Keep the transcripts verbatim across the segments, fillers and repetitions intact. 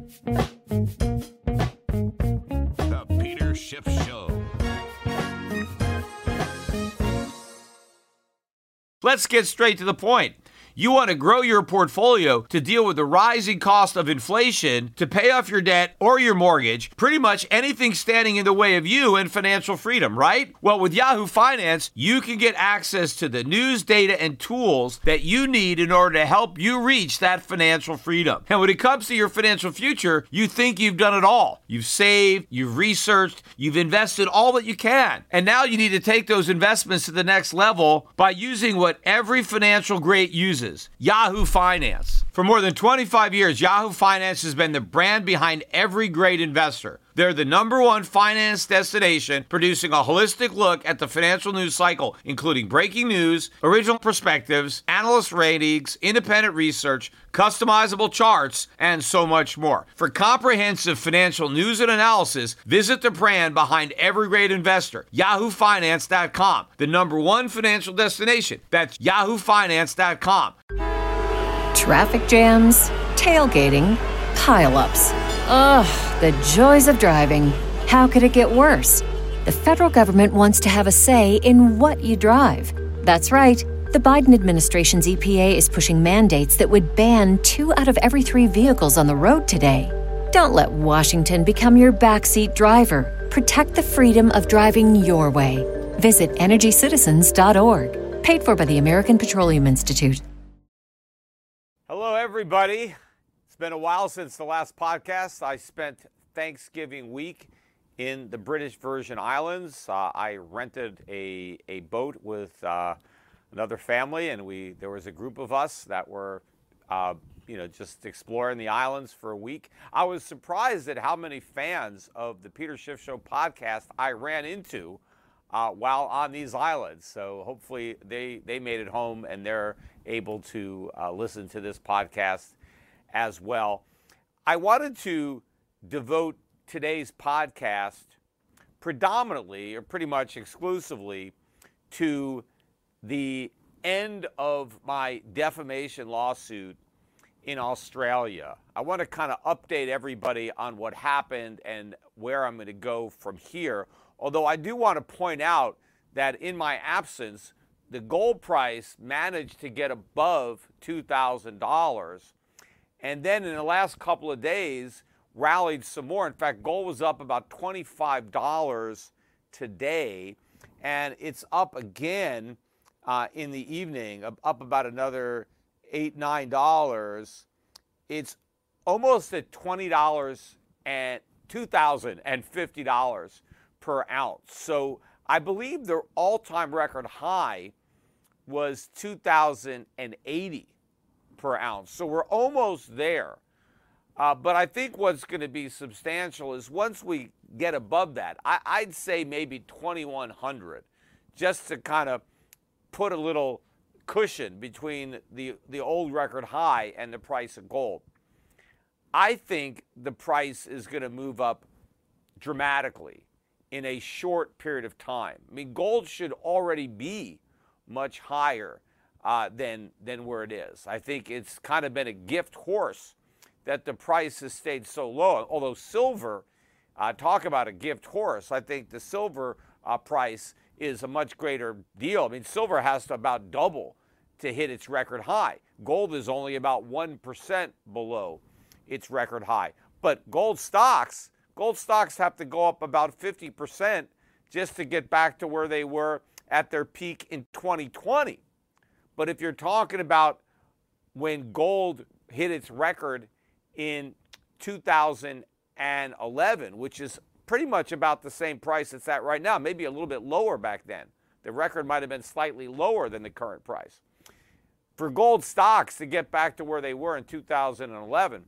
The Peter Schiff Show. Let's get straight to the point. You want to grow your portfolio to deal with the rising cost of inflation, to pay off your debt or your mortgage, pretty much anything standing in the way of you and financial freedom, right? Well, with Yahoo Finance, you can get access to the news, data, and tools that you need in order to help you reach that financial freedom. And when it comes to your financial future, you think you've done it all. You've saved, you've researched, you've invested all that you can. And now you need to take those investments to the next level by using what every financial great uses. Yahoo Finance. For more than twenty-five years, Yahoo Finance has been the brand behind every great investor. They're the number one finance destination, producing a holistic look at the financial news cycle, including breaking news, original perspectives, analyst ratings, independent research, customizable charts, and so much more. For comprehensive financial news and analysis, visit the brand behind every great investor, yahoo finance dot com, the number one financial destination. That's yahoo finance dot com. Traffic jams, tailgating, pile-ups. Ugh, the joys of driving. How could it get worse? The federal government wants to have a say in what you drive. That's right. The Biden administration's E P A is pushing mandates that would ban two out of every three vehicles on the road today. Don't let Washington become your backseat driver. Protect the freedom of driving your way. Visit energy citizens dot org. Paid for by the American Petroleum Institute. Hello, everybody. It's been a while since the last podcast. I spent Thanksgiving week in the British Virgin Islands. Uh, I rented a, a boat with uh, another family, and we there was a group of us that were, uh, you know, just exploring the islands for a week. I was surprised at how many fans of the Peter Schiff Show podcast I ran into uh, while on these islands. So hopefully they, they made it home and they're able to uh, listen to this podcast as well. I wanted to devote today's podcast predominantly, or pretty much exclusively, to the end of my defamation lawsuit in Australia. I want to kind of update everybody on what happened and where I'm going to go from here. Although I do want to point out that in my absence, the gold price managed to get above two thousand dollars. And then in the last couple of days, rallied some more. In fact, gold was up about twenty-five dollars today, and it's up again uh, in the evening, up, up about another eight, nine dollars. It's almost at twenty dollars and two thousand fifty dollars per ounce. So I believe the all-time record high was two thousand eighty per ounce. So we're almost there. Uh, but I think what's going to be substantial is once we get above that, I, I'd say maybe twenty-one hundred, just to kind of put a little cushion between the, the old record high and the price of gold. I think the price is going to move up dramatically in a short period of time. I mean, gold should already be much higher uh, than, than where it is. I think it's kind of been a gift horse that the price has stayed so low. Although silver, uh, talk about a gift horse, I think the silver uh, price is a much greater deal. I mean, silver has to about double to hit its record high. Gold is only about one percent below its record high. But gold stocks, gold stocks have to go up about fifty percent just to get back to where they were at their peak in twenty twenty. But if you're talking about when gold hit its record in two thousand eleven, which is pretty much about the same price it's at right now, maybe a little bit lower back then. The record might have been slightly lower than the current price. For gold stocks to get back to where they were in two thousand eleven,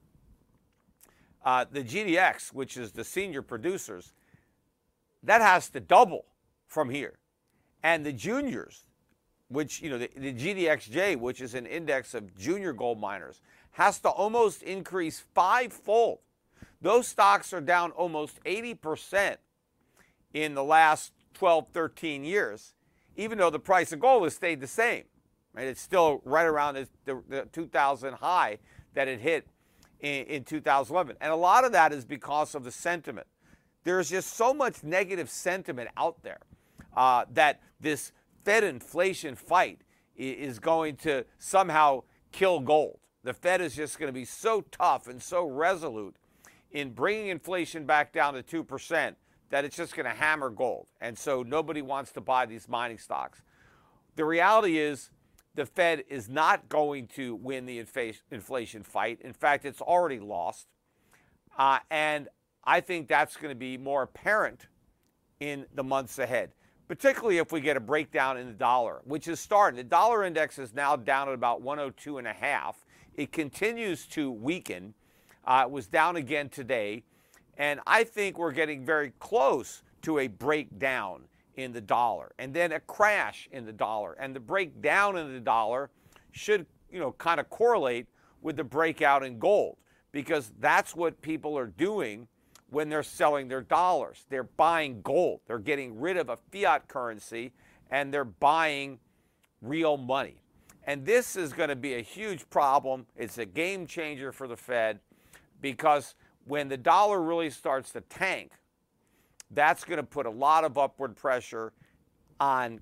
uh, the G D X, which is the senior producers, that has to double from here. And the juniors, which, you know, the, the G D X J, which is an index of junior gold miners, has to almost increase fivefold. Those stocks are down almost eighty percent in the last twelve, thirteen years, even though the price of gold has stayed the same. Right? It's still right around the, the, the two thousand high that it hit in, in two thousand eleven. And a lot of that is because of the sentiment. There's just so much negative sentiment out there uh, that this Fed inflation fight is going to somehow kill gold. The Fed is just going to be so tough and so resolute in bringing inflation back down to two percent that it's just going to hammer gold. And so nobody wants to buy these mining stocks. The reality is the Fed is not going to win the infa- inflation fight. In fact, it's already lost. Uh, and I think that's going to be more apparent in the months ahead, particularly if we get a breakdown in the dollar, which is starting. The dollar index is now down at about one oh two and a half. It continues to weaken. Uh, it was down again today. And I think we're getting very close to a breakdown in the dollar and then a crash in the dollar. And the breakdown in the dollar should, you know, kind of correlate with the breakout in gold, because that's what people are doing when they're selling their dollars. They're buying gold. They're getting rid of a fiat currency and they're buying real money. And this is going to be a huge problem. It's a game changer for the Fed, because when the dollar really starts to tank, that's going to put a lot of upward pressure on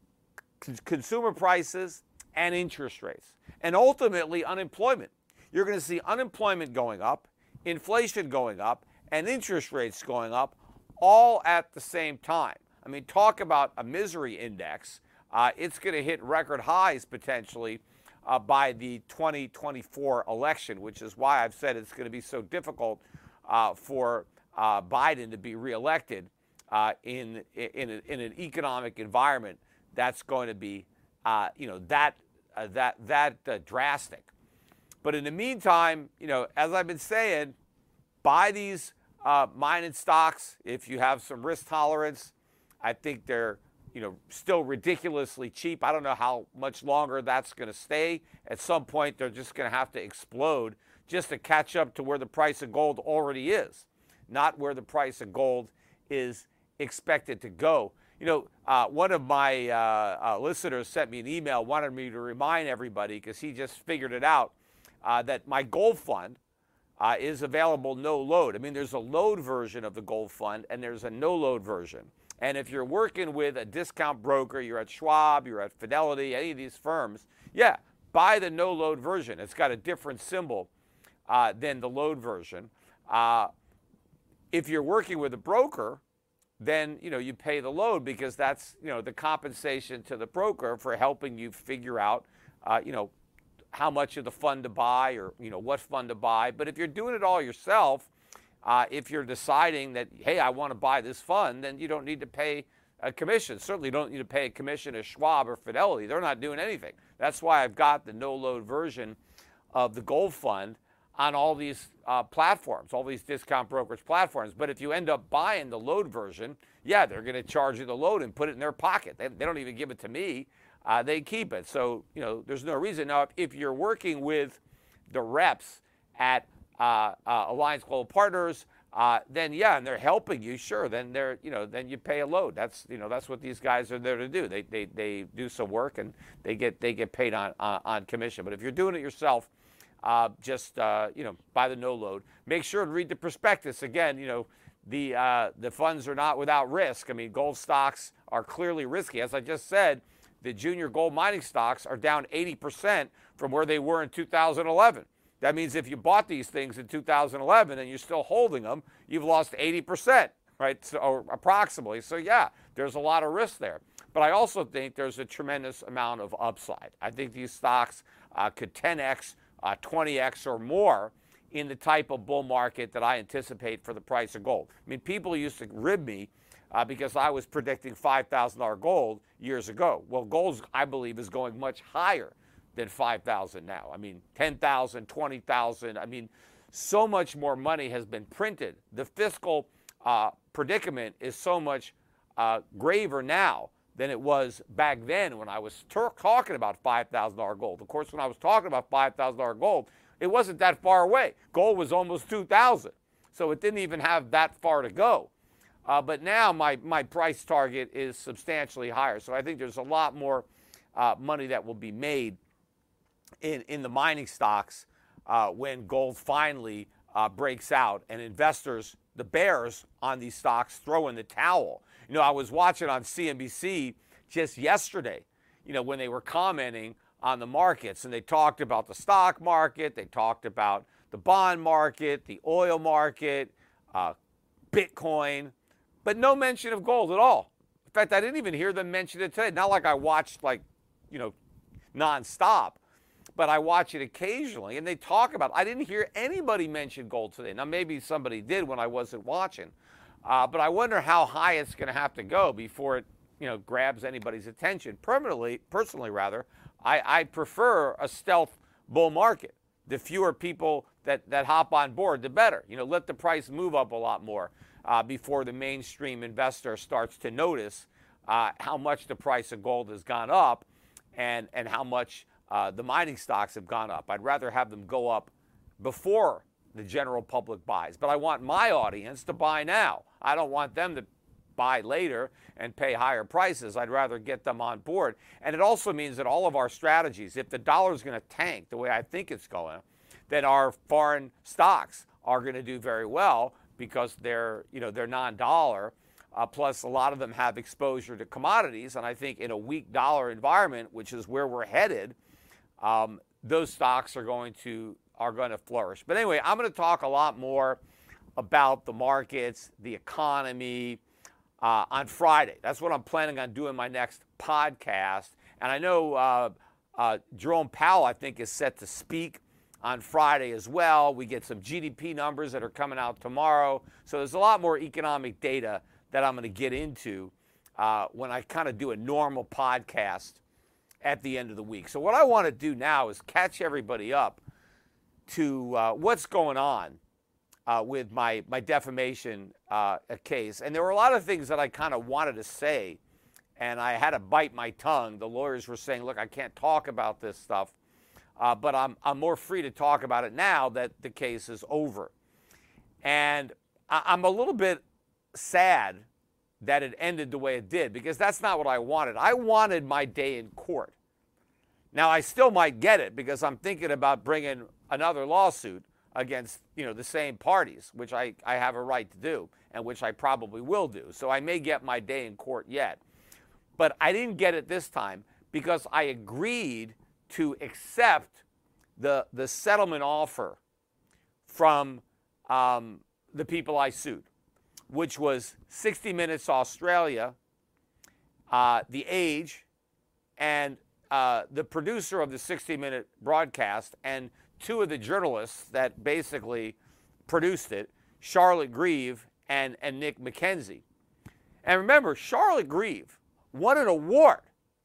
c- consumer prices and interest rates, and ultimately unemployment. You're going to see unemployment going up, inflation going up, and interest rates going up all at the same time. I mean, talk about a misery index. Uh, it's going to hit record highs potentially uh, by the twenty twenty-four election, which is why I've said it's going to be so difficult uh, for uh, Biden to be reelected uh, in in, a, in an economic environment that's going to be, uh, you know, that uh, that that uh, drastic. But in the meantime, you know, as I've been saying, buy these uh, mining stocks if you have some risk tolerance. I think they're, you know, still ridiculously cheap. I don't know how much longer that's going to stay. At some point, they're just going to have to explode just to catch up to where the price of gold already is, not where the price of gold is expected to go. You know, uh, one of my uh, uh, listeners sent me an email, wanted me to remind everybody, because he just figured it out, uh, that my gold fund uh, is available no load. I mean, there's a load version of the gold fund and there's a no load version. And if you're working with a discount broker, you're at Schwab, you're at Fidelity, any of these firms, yeah, buy the no load version. It's got a different symbol uh, than the load version. Uh, if you're working with a broker, then, you know, you pay the load, because that's, you know, the compensation to the broker for helping you figure out, uh, you know, how much of the fund to buy, or, you know, what fund to buy. But if you're doing it all yourself, uh, if you're deciding that, hey, I want to buy this fund, then you don't need to pay a commission. Certainly don't need to pay a commission to Schwab or Fidelity. They're not doing anything. That's why I've got the no load version of the gold fund on all these uh, platforms, all these discount brokerage platforms. But if you end up buying the load version, yeah, they're going to charge you the load and put it in their pocket. They, they don't even give it to me. Uh, they keep it. So, you know, there's no reason. Now, if, if you're working with the reps at uh, uh, Alliance Global Partners, uh, then yeah, and they're helping you, sure, then they're, you know, then you pay a load. That's, you know, that's what these guys are there to do. They they, they do some work and they get they get paid on on, on commission. But if you're doing it yourself, uh, just uh, you know, buy the no load. Make sure to read the prospectus. Again, you know, the uh, the funds are not without risk. I mean, gold stocks are clearly risky. As I just said, the junior gold mining stocks are down eighty percent from where they were in two thousand eleven. That means if you bought these things in two thousand eleven and you're still holding them, you've lost eighty percent, right? So, or approximately. So yeah, there's a lot of risk there. But I also think there's a tremendous amount of upside. I think these stocks uh, could ten x, uh, twenty x or more in the type of bull market that I anticipate for the price of gold. I mean, people used to rib me Uh, because I was predicting five thousand dollars gold years ago. Well, gold, I believe, is going much higher than five thousand dollars now. I mean, ten thousand dollars, twenty thousand dollars. I mean, so much more money has been printed. The fiscal uh, predicament is so much uh, graver now than it was back then when I was ter- talking about five thousand dollars gold. Of course, when I was talking about five thousand dollars gold, it wasn't that far away. Gold was almost two thousand dollars, so it didn't even have that far to go. Uh, but now my, my price target is substantially higher. So I think there's a lot more uh, money that will be made in, in the mining stocks uh, when gold finally uh, breaks out and investors, the bears on these stocks, throw in the towel. You know, I was watching on C N B C just yesterday, you know, when they were commenting on the markets, and they talked about the stock market, they talked about the bond market, the oil market, uh, Bitcoin, but no mention of gold at all. In fact, I didn't even hear them mention it today. Not like I watched, like, you know, nonstop, but I watch it occasionally, and they talk about it. I didn't hear anybody mention gold today. Now, maybe somebody did when I wasn't watching, uh, but I wonder how high it's going to have to go before it, you know, grabs anybody's attention. Permanently, personally, rather, I, I prefer a stealth bull market. The fewer people that, that hop on board, the better. You know, let the price move up a lot more uh, before the mainstream investor starts to notice uh, how much the price of gold has gone up and, and how much uh, the mining stocks have gone up. I'd rather have them go up before the general public buys. But I want my audience to buy now. I don't want them to buy later and pay higher prices. I'd rather get them on board. And it also means that all of our strategies, if the dollar is going to tank the way I think it's going, then our foreign stocks are going to do very well because they're, you know, they're non-dollar. Uh, plus, a lot of them have exposure to commodities. And I think in a weak dollar environment, which is where we're headed, um, those stocks are going to are going to flourish. But anyway, I'm going to talk a lot more about the markets, the economy, Uh, on Friday. That's what I'm planning on doing my next podcast. And I know uh, uh, Jerome Powell, I think, is set to speak on Friday as well. We get some G D P numbers that are coming out tomorrow. So there's a lot more economic data that I'm going to get into uh, when I kind of do a normal podcast at the end of the week. So what I want to do now is catch everybody up to uh, what's going on Uh, with my, my defamation uh, case. And there were a lot of things that I kind of wanted to say, and I had to bite my tongue. The lawyers were saying, look, I can't talk about this stuff, uh, but I'm, I'm more free to talk about it now that the case is over. And I, I'm a little bit sad that it ended the way it did, because that's not what I wanted. I wanted my day in court. Now, I still might get it, because I'm thinking about bringing another lawsuit against, you know, the same parties, which I, I have a right to do, and which I probably will do. So I may get my day in court yet. But I didn't get it this time because I agreed to accept the, the settlement offer from um, the people I sued, which was sixty minutes Australia, uh, The Age, and uh, the producer of the sixty minute broadcast, and two of the journalists that basically produced it, Charlotte Grieve and, and Nick McKenzie. And remember, Charlotte Grieve won an award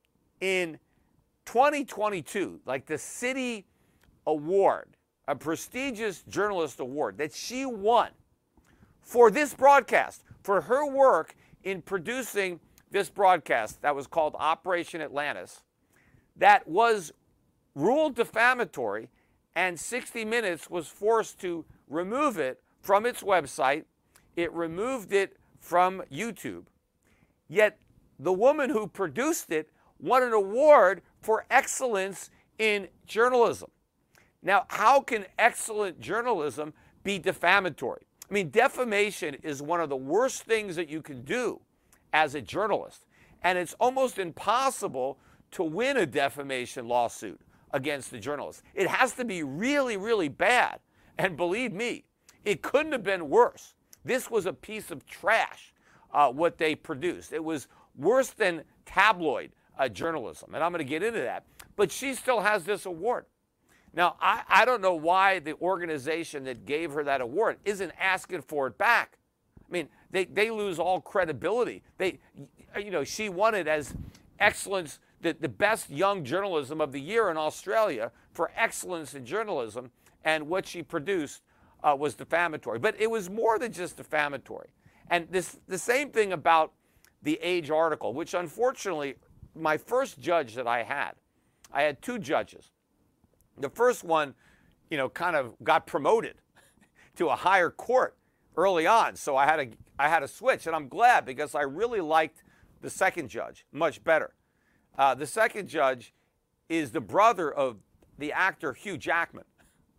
in twenty twenty-two, like the City Award, a prestigious journalist award that she won for this broadcast, for her work in producing this broadcast that was called Operation Atlantis, that was ruled defamatory. And sixty minutes was forced to remove it from its website. It removed it from YouTube. Yet the woman who produced it won an award for excellence in journalism. Now, how can excellent journalism be defamatory? I mean, defamation is one of the worst things that you can do as a journalist. And it's almost impossible to win a defamation lawsuit against the journalist. It has to be really, really bad. And believe me, it couldn't have been worse. This was a piece of trash, uh, what they produced. It was worse than tabloid uh, journalism, and I'm going to get into that. But she still has this award. Now, I, I don't know why the organization that gave her that award isn't asking for it back. I mean, they, they lose all credibility. They, you know, she won it as excellence, The, the best young journalism of the year in Australia for excellence in journalism, and what she produced uh, was defamatory. But it was more than just defamatory. And this the same thing about the Age article, which unfortunately, my first judge that I had, I had two judges. The first one, you know, kind of got promoted to a higher court early on, so I had to I had to switch, and I'm glad, because I really liked the second judge much better. Uh, the second judge is the brother of the actor Hugh Jackman.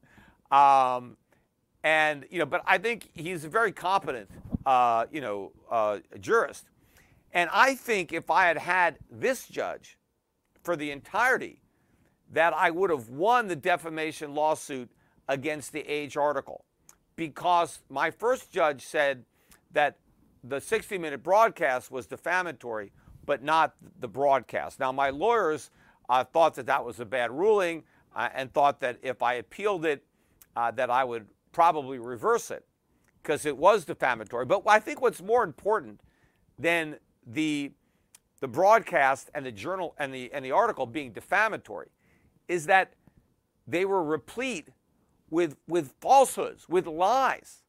Um, and, you know, but I think he's a very competent, uh, you know, uh, jurist. And I think if I had had this judge for the entirety, that I would have won the defamation lawsuit against the Age article, because my first judge said that the sixty minute broadcast was defamatory, but not the broadcast. Now, my lawyers uh, thought that that was a bad ruling uh, and thought that if I appealed it, uh, that I would probably reverse it because it was defamatory. But I think what's more important than the the broadcast and the journal and the and the article being defamatory is that they were replete with with falsehoods, with lies.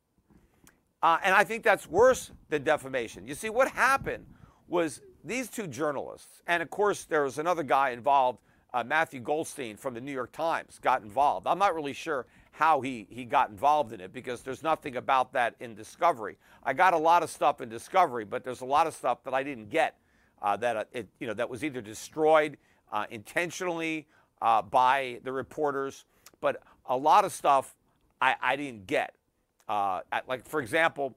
Uh, and I think that's worse than defamation. You see, what happened was these two journalists, and of course there was another guy involved, uh, Matthew Goldstein from the New York Times, got involved. I'm not really sure how he, he got involved in it because there's nothing about that in Discovery. I got a lot of stuff in Discovery, but there's a lot of stuff that I didn't get uh, that uh, it, you know that was either destroyed uh, intentionally uh, by the reporters, but a lot of stuff I, I didn't get. Uh, like, for example,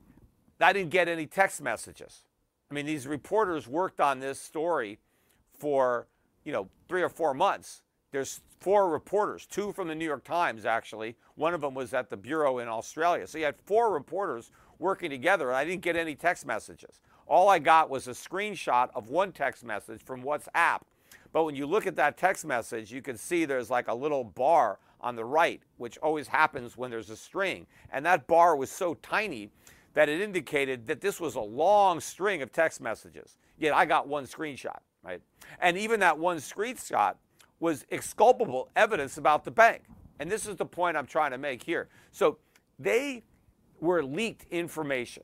I didn't get any text messages. I mean, these reporters worked on this story for, you know, three or four months. There's four reporters, two from the New York Times, actually. One of them was at the Bureau in Australia. So you had four reporters working together, and I didn't get any text messages. All I got was a screenshot of one text message from WhatsApp. But when you look at that text message, you can see there's like a little bar on the right, which always happens when there's a string. And that bar was so tiny that it indicated that this was a long string of text messages. Yet I got one screenshot, right? And even that one screenshot was exculpable evidence about the bank. And this is the point I'm trying to make here. So they were leaked information.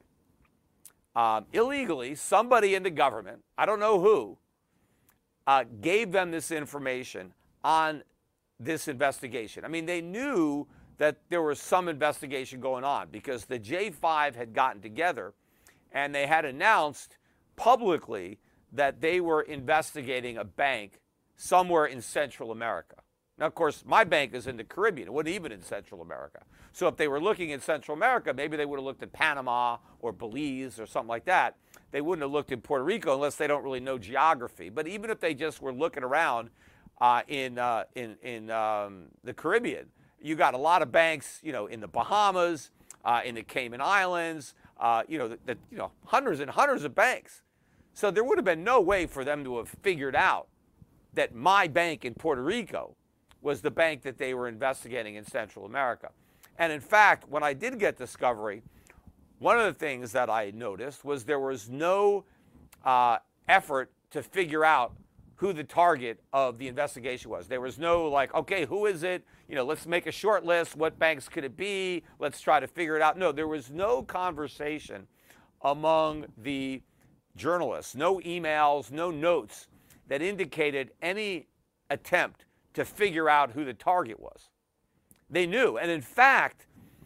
Um, illegally, somebody in the government, I don't know who, uh, gave them this information on this investigation. I mean, they knew that there was some investigation going on because the J five had gotten together and they had announced publicly that they were investigating a bank somewhere in Central America. Now, of course, my bank is in the Caribbean. It wasn't even in Central America. So if they were looking in Central America, maybe they would have looked at Panama or Belize or something like that. They wouldn't have looked in Puerto Rico unless they don't really know geography. But even if they just were looking around Uh, in uh, in in um, the Caribbean, you got a lot of banks, you know, in the Bahamas, uh, in the Cayman Islands, uh, you know, the, the, you know, hundreds and hundreds of banks. So there would have been no way for them to have figured out that my bank in Puerto Rico was the bank that they were investigating in Central America. And in fact, when I did get Discovery, one of the things that I noticed was there was no uh, effort to figure out who the target of the investigation was. There was no like, okay, who is it? You know, let's make a short list. What banks could it be? Let's try to figure it out. No, there was no conversation among the journalists, no emails, no notes that indicated any attempt to figure out who the target was. They knew. And in fact,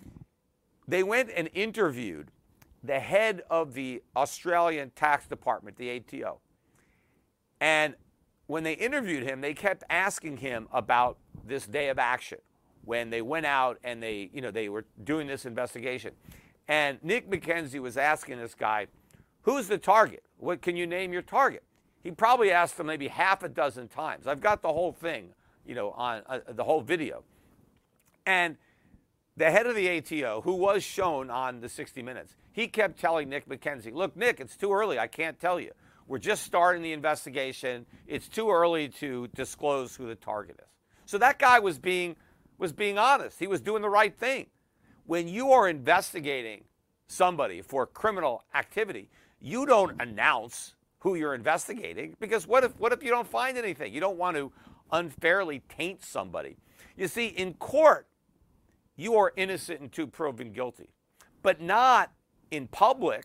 they went and interviewed the head of the Australian Tax Department, the A T O. And when they interviewed him, they kept asking him about this day of action when they went out and they, you know, they were doing this investigation. And Nick McKenzie was asking this guy, who's the target? What can you name your target? He probably asked him maybe half a dozen times. I've got the whole thing, you know, on uh, the whole video. And the head of the A T O, who was shown on the sixty minutes, he kept telling Nick McKenzie, look, Nick, it's too early. I can't tell you. We're just starting the investigation. It's too early to disclose who the target is. So that guy was being, was being honest. He was doing the right thing. When you are investigating somebody for criminal activity, you don't announce who you're investigating because what if, what if you don't find anything? You don't want to unfairly taint somebody. You see, in court, you are innocent until proven guilty, but not in public.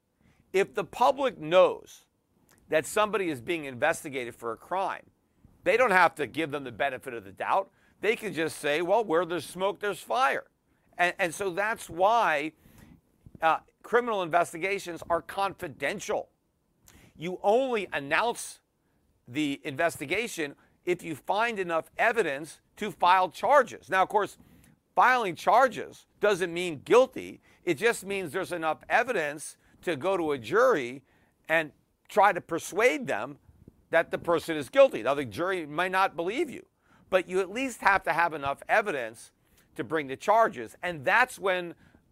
If the public knows that somebody is being investigated for a crime, they don't have to give them the benefit of the doubt. They can just say, well, where there's smoke, there's fire. And, and so that's why uh, criminal investigations are confidential. You only announce the investigation if you find enough evidence to file charges. Now, of course, filing charges doesn't mean guilty. It just means there's enough evidence to go to a jury and try to persuade them that the person is guilty. Now, the jury might not believe you, but you at least have to have enough evidence to bring the charges. And that's when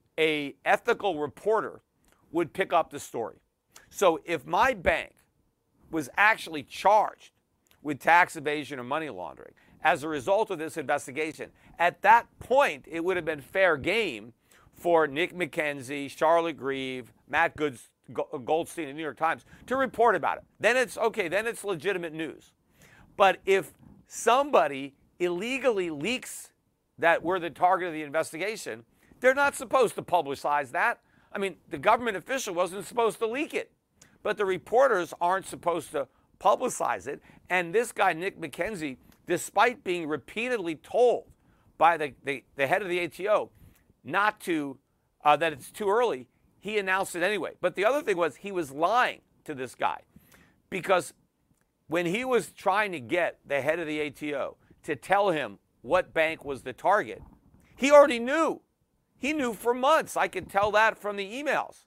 a ethical reporter would pick up the story. So if my bank was actually charged with tax evasion or money laundering as a result of this investigation, at that point, it would have been fair game for Nick McKenzie, Charlotte Grieve, Matt Goods, Goldstein, and the New York Times to report about it. Then it's okay, then it's legitimate news. But if somebody illegally leaks that we're the target of the investigation, they're not supposed to publicize that. I mean, the government official wasn't supposed to leak it, but the reporters aren't supposed to publicize it. And this guy, Nick McKenzie, despite being repeatedly told by the, the, the head of the A T O not to, uh, that it's too early, he announced it anyway. But the other thing was he was lying to this guy, because when he was trying to get the head of the A T O to tell him what bank was the target, he already knew. He knew for months. I could tell that from the emails.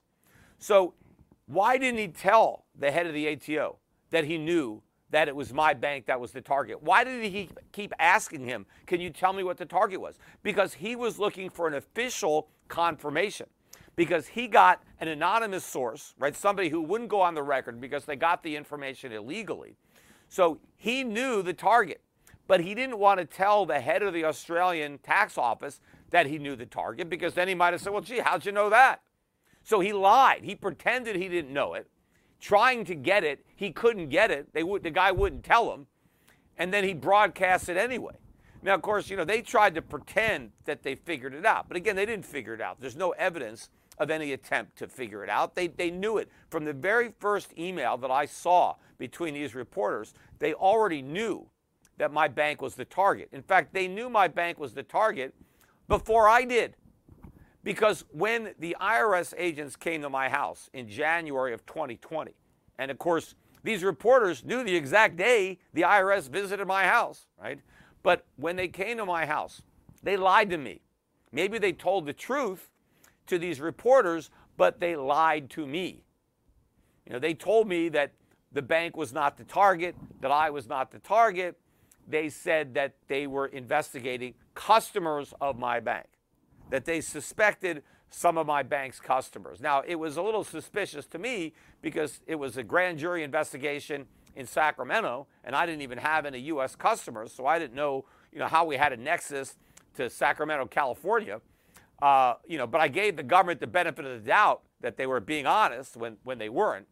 So why didn't he tell the head of the A T O that he knew that it was my bank that was the target? Why did he keep asking him, can you tell me what the target was? Because he was looking for an official confirmation. Because he got an anonymous source, right? Somebody who wouldn't go on the record because they got the information illegally. So he knew the target, but he didn't want to tell the head of the Australian tax office that he knew the target, because then he might have said, well, gee, how'd you know that? So he lied. He pretended he didn't know it, trying to get it. He couldn't get it. They would, the guy wouldn't tell him, and then he broadcast it anyway. Now, of course, you know, they tried to pretend that they figured it out, but again, they didn't figure it out. There's no evidence of any attempt to figure it out. They, they knew it. From the very first email that I saw between these reporters, they already knew that my bank was the target. In fact, they knew my bank was the target before I did. Because when the I R S agents came to my house in January of twenty twenty, and of course, these reporters knew the exact day the I R S visited my house, right? But when they came to my house, they lied to me. Maybe they told the truth to these reporters, but they lied to me. You know, they told me that the bank was not the target, that I was not the target. They said that they were investigating customers of my bank, that they suspected some of my bank's customers. Now, it was a little suspicious to me because it was a grand jury investigation in Sacramento, and I didn't even have any U S customers, so I didn't know, you know, how we had a nexus to Sacramento, California. Uh, you know, but I gave the government the benefit of the doubt that they were being honest when, when they weren't.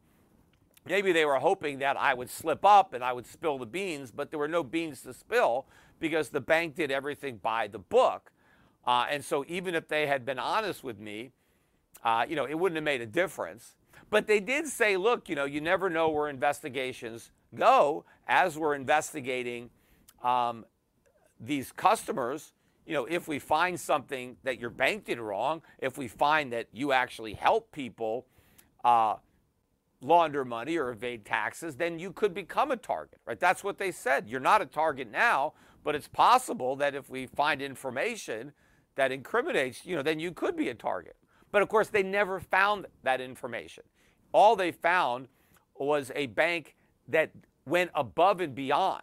Maybe they were hoping that I would slip up and I would spill the beans, but there were no beans to spill because the bank did everything by the book. Uh, and so even if they had been honest with me, uh, you know, it wouldn't have made a difference. But they did say, look, you know, you never know where investigations go. As we're investigating um, these customers, you know, if we find something that your bank did wrong, if we find that you actually help people uh, launder money or evade taxes, then you could become a target, right? That's what they said. You're not a target now, but it's possible that if we find information that incriminates, you know, then you could be a target. But of course, they never found that information. All they found was a bank that went above and beyond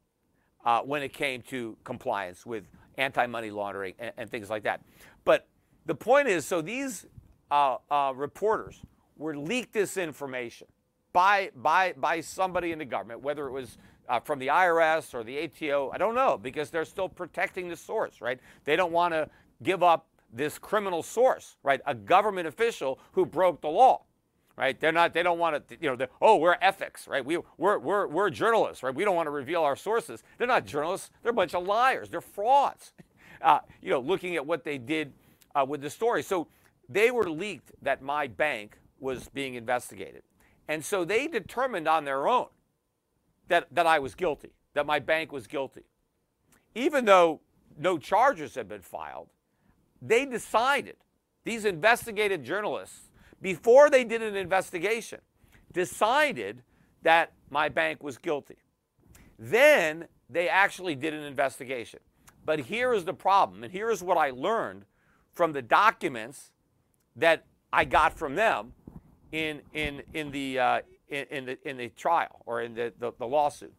uh, when it came to compliance with anti-money laundering and, and things like that. But the point is, so these uh, uh, reporters were leaked this information by, by, by somebody in the government, whether it was uh, from the I R S or the A T O, I don't know, because they're still protecting the source, right? They don't want to give up this criminal source, right? A government official who broke the law, right? They're not, they don't want to, you know, oh, we're ethics, right? We, we're, we're, we're journalists, right? We don't want to reveal our sources. They're not journalists. They're a bunch of liars. They're frauds, uh, you know, looking at what they did uh, with the story. So they were leaked that my bank was being investigated. And so they determined on their own that, that I was guilty, that my bank was guilty. Even though no charges had been filed, they decided, these investigative journalists, before they did an investigation, decided that my bank was guilty. Then they actually did an investigation. But here is the problem, and here is what I learned from the documents that I got from them in in in the uh, in, in the in the trial or in the, the, the lawsuit.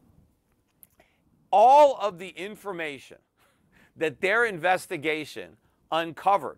All of the information that their investigation uncovered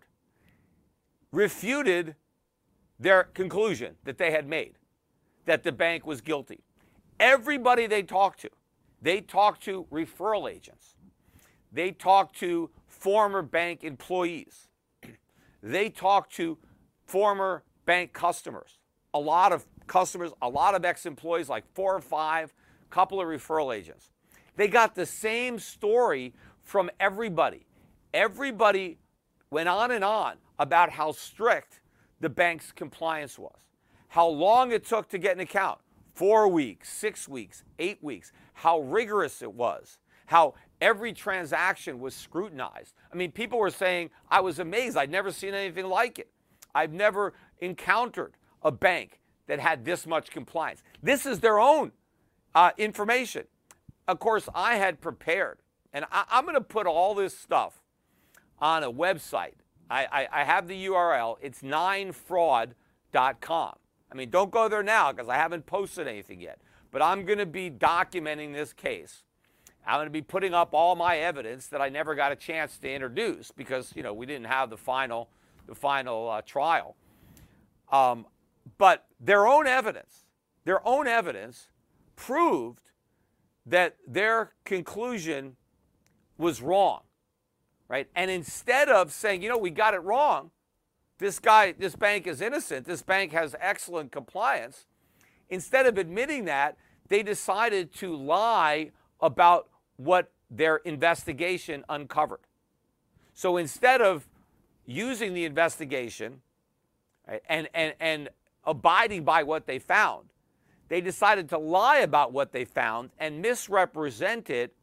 refuted their conclusion that they had made, that the bank was guilty. Everybody they talked to, they talked to referral agents. They talked to former bank employees. They talked to former bank customers, a lot of customers, a lot of ex-employees, like four or five, a couple of referral agents. They got the same story from everybody. Everybody went on and on about how strict the bank's compliance was, how long it took to get an account, four weeks, six weeks, eight weeks, how rigorous it was, how every transaction was scrutinized. I mean, people were saying, I was amazed. I'd never seen anything like it. I've never encountered a bank that had this much compliance. This is their own uh, information. Of course, I had prepared, and I, I'm going to put all this stuff on a website. I, I, I have the U R L. It's nine fraud dot com. I mean, don't go there now because I haven't posted anything yet. But I'm going to be documenting this case. I'm going to be putting up all my evidence that I never got a chance to introduce because, you know, we didn't have the final, the final uh, trial. Um, but their own evidence, their own evidence proved that their conclusion was wrong, right? And instead of saying, you know, we got it wrong, this guy, this bank is innocent, this bank has excellent compliance, instead of admitting that, they decided to lie about what their investigation uncovered. So instead of using the investigation, right, and, and, and abiding by what they found, they decided to lie about what they found and misrepresent it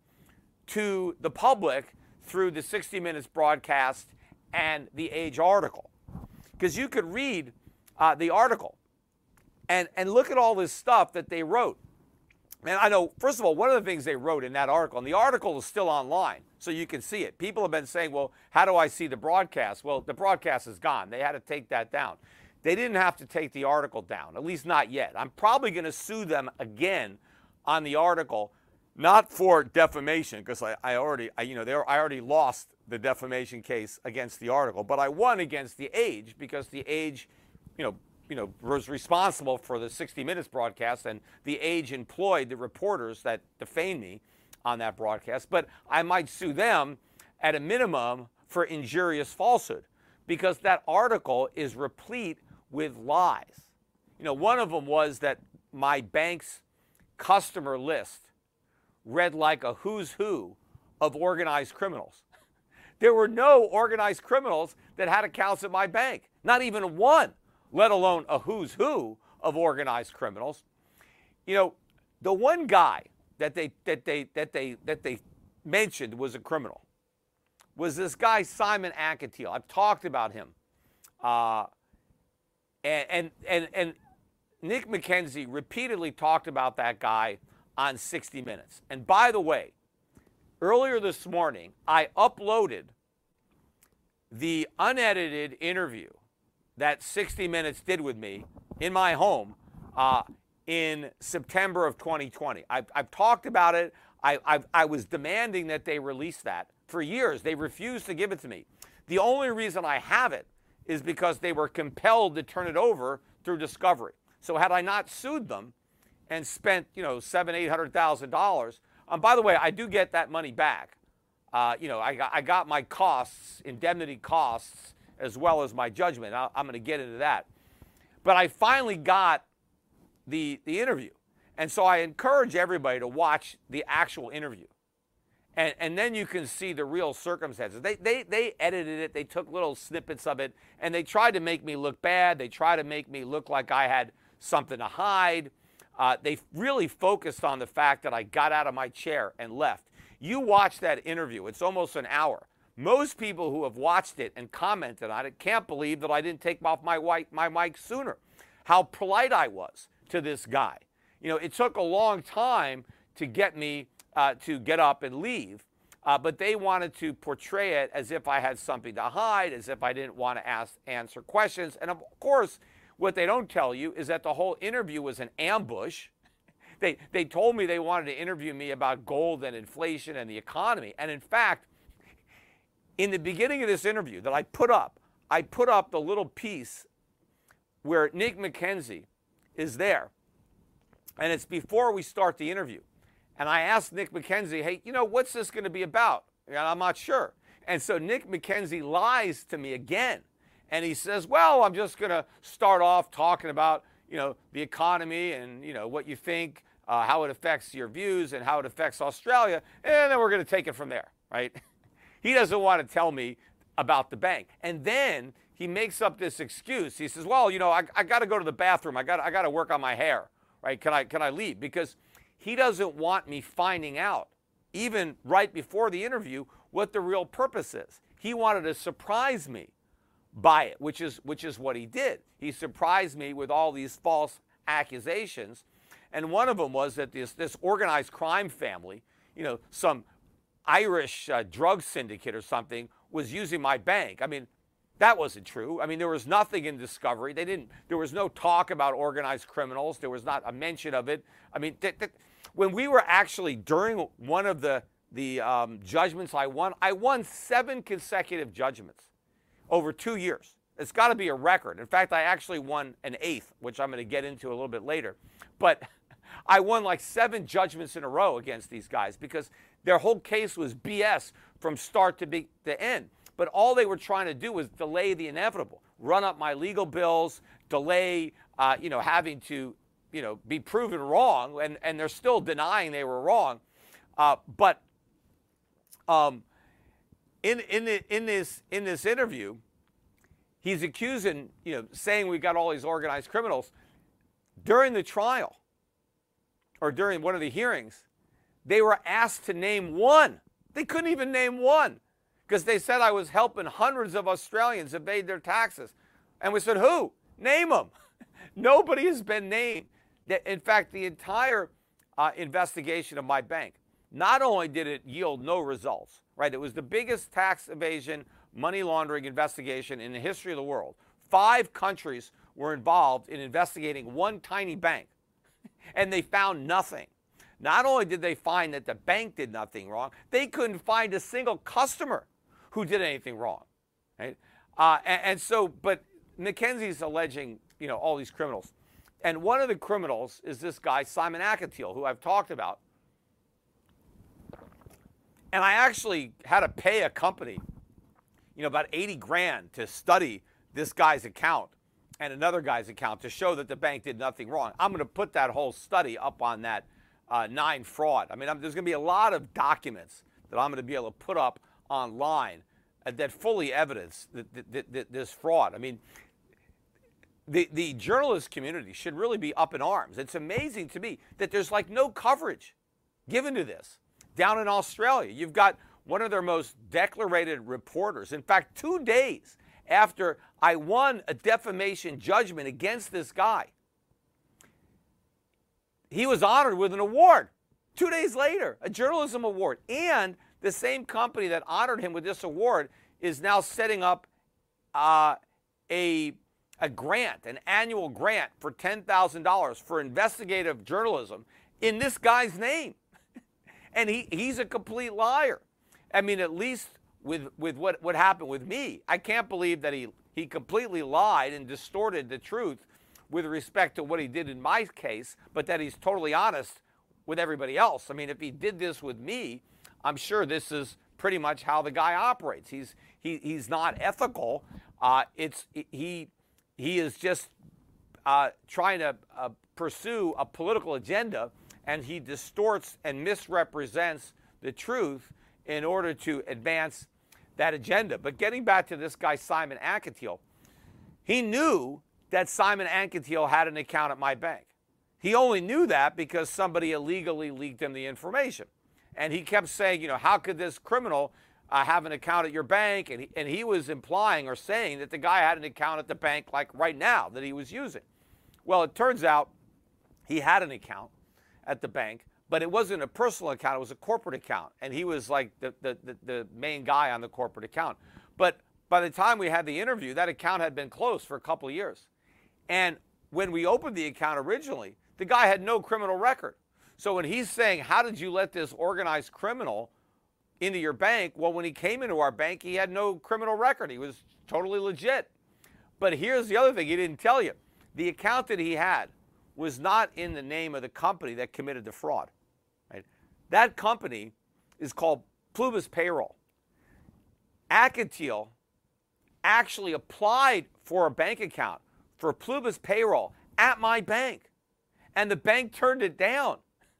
to the public through the sixty minutes broadcast and the Age article. Because you could read uh, the article and, and look at all this stuff that they wrote. And I know, first of all, one of the things they wrote in that article, and the article is still online, so you can see it. People have been saying, well, how do I see the broadcast? Well, the broadcast is gone. They had to take that down. They didn't have to take the article down, at least not yet. I'm probably going to sue them again on the article, not for defamation, because I, I already, I, you know, I already lost the defamation case against the article, but I won against the Age because the Age, you know, you know, was responsible for the sixty minutes broadcast, and the Age employed the reporters that defamed me on that broadcast. But I might sue them at a minimum for injurious falsehood because that article is replete with lies. You know, one of them was that my bank's customer list read like a who's who of organized criminals. There were no organized criminals that had accounts at my bank, not even one, let alone a who's who of organized criminals. You know, the one guy that they that they that they that they mentioned was a criminal was this guy Simon Anquetil. I've talked about him, uh, and and and and Nick McKenzie repeatedly talked about that guy on sixty minutes. And by the way, earlier this morning, I uploaded the unedited interview that sixty minutes did with me in my home uh, in September of twenty twenty. I've, I've talked about it. I, I've, I was demanding that they release that. For years, they refused to give it to me. The only reason I have it is because they were compelled to turn it over through discovery. So had I not sued them and spent, you know, seven, eight hundred thousand dollars. Um, by the way, I do get that money back. Uh, you know, I got, I got my costs, indemnity costs, as well as my judgment. I, I'm going to get into that. But I finally got the the interview, and so I encourage everybody to watch the actual interview, and and then you can see the real circumstances. They they they edited it. They took little snippets of it, and they tried to make me look bad. They tried to make me look like I had something to hide. Uh, they really focused on the fact that I got out of my chair and left. You watch that interview. It's almost an hour. Most people who have watched it and commented on it can't believe that I didn't take off my, white, my mic sooner. How polite I was to this guy. You know, it took a long time to get me uh, to get up and leave. Uh, but they wanted to portray it as if I had something to hide, as if I didn't want to ask, answer questions. And of course, what they don't tell you is that the whole interview was an ambush. They, they told me they wanted to interview me about gold and inflation and the economy. And in fact, in the beginning of this interview that I put up, I put up the little piece where Nick McKenzie is there. And it's before we start the interview. And I asked Nick McKenzie, hey, you know, what's this going to be about? And I'm not sure. And so Nick McKenzie lies to me again. And he says, well, I'm just going to start off talking about, you know, the economy and, you know, what you think, uh, how it affects your views and how it affects Australia. And then we're going to take it from there, right? He doesn't want to tell me about the bank. And then he makes up this excuse. He says, well, you know, I, I got to go to the bathroom. I got I got to work on my hair, right? Can I, can I leave? Because he doesn't want me finding out, even right before the interview, what the real purpose is. He wanted to surprise me by it, which is, which is what he did. He surprised me with all these false accusations. And one of them was that this, this organized crime family, you know, some Irish uh, drug syndicate or something, was using my bank. I mean, that wasn't true. I mean, there was nothing in discovery. They didn't, there was no talk about organized criminals. There was not a mention of it. I mean, th- th- when we were actually, during one of the, the um, judgments I won, I won seven consecutive judgments over two years. It's got to be a record. In fact, I actually won an eighth, which I'm going to get into a little bit later. But I won like seven judgments in a row against these guys because their whole case was B S from start to, be, to end. But all they were trying to do was delay the inevitable, run up my legal bills, delay, uh, you know, having to, you know, be proven wrong, and, and they're still denying they were wrong. Uh, but um, in in the, in this in this interview, he's accusing, you know, saying we got all these organized criminals. During the trial, or during one of the hearings, they were asked to name one. They couldn't even name one because they said I was helping hundreds of Australians evade their taxes. And we said, who? Name them. Nobody has been named. In fact, the entire uh, investigation of my bank, not only did it yield no results, right? It was the biggest tax evasion, money laundering investigation in the history of the world. Five countries were involved in investigating one tiny bank, and they found nothing. Not only did they find that the bank did nothing wrong, they couldn't find a single customer who did anything wrong, right? Uh, and, and so, but McKenzie's alleging, you know, all these criminals. And one of the criminals is this guy, Simon Akatiel, who I've talked about. And I actually had to pay a company, you know, about eighty grand to study this guy's account and another guy's account to show that the bank did nothing wrong. I'm going to put that whole study up on that uh, Nine Fraud. I mean, I'm, there's going to be a lot of documents that I'm going to be able to put up online uh, that fully evidence that, that, that, that this fraud. I mean, the, the journalist community should really be up in arms. It's amazing to me that there's like no coverage given to this. Down in Australia, you've got one of their most declarated reporters. In fact, two days after I won a defamation judgment against this guy, he was honored with an award. Two days later, a journalism award. And the same company that honored him with this award is now setting up uh, a, a grant, an annual grant for ten thousand dollars for investigative journalism in this guy's name. And he, he's a complete liar. I mean, at least with, with what, what happened with me, I can't believe that he, he completely lied and distorted the truth with respect to what he did in my case, but that he's totally honest with everybody else. I mean, if he did this with me, I'm sure this is pretty much how the guy operates. He's, he, he's not ethical. Uh, it's, he, he is just uh, trying to uh, pursue a political agenda, and he distorts and misrepresents the truth in order to advance that agenda. But getting back to this guy, Simon Akatiel, he knew that Simon Akatiel had an account at my bank. He only knew that because somebody illegally leaked him the information. And he kept saying, you know, how could this criminal uh, have an account at your bank? And he, and he was implying or saying that the guy had an account at the bank like right now that he was using. Well, it turns out he had an account at the bank, but it wasn't a personal account, it was a corporate account. And he was like the, the, the, the main guy on the corporate account. But by the time we had the interview, that account had been closed for a couple of years. And when we opened the account originally, the guy had no criminal record. So when he's saying, how did you let this organized criminal into your bank? Well, when he came into our bank, he had no criminal record. He was totally legit. But here's the other thing he didn't tell you. The account that he had was not in the name of the company that committed the fraud. Right? That company is called Plubus Payroll. Akatil actually applied for a bank account for Plubus Payroll at my bank, and the bank turned it down.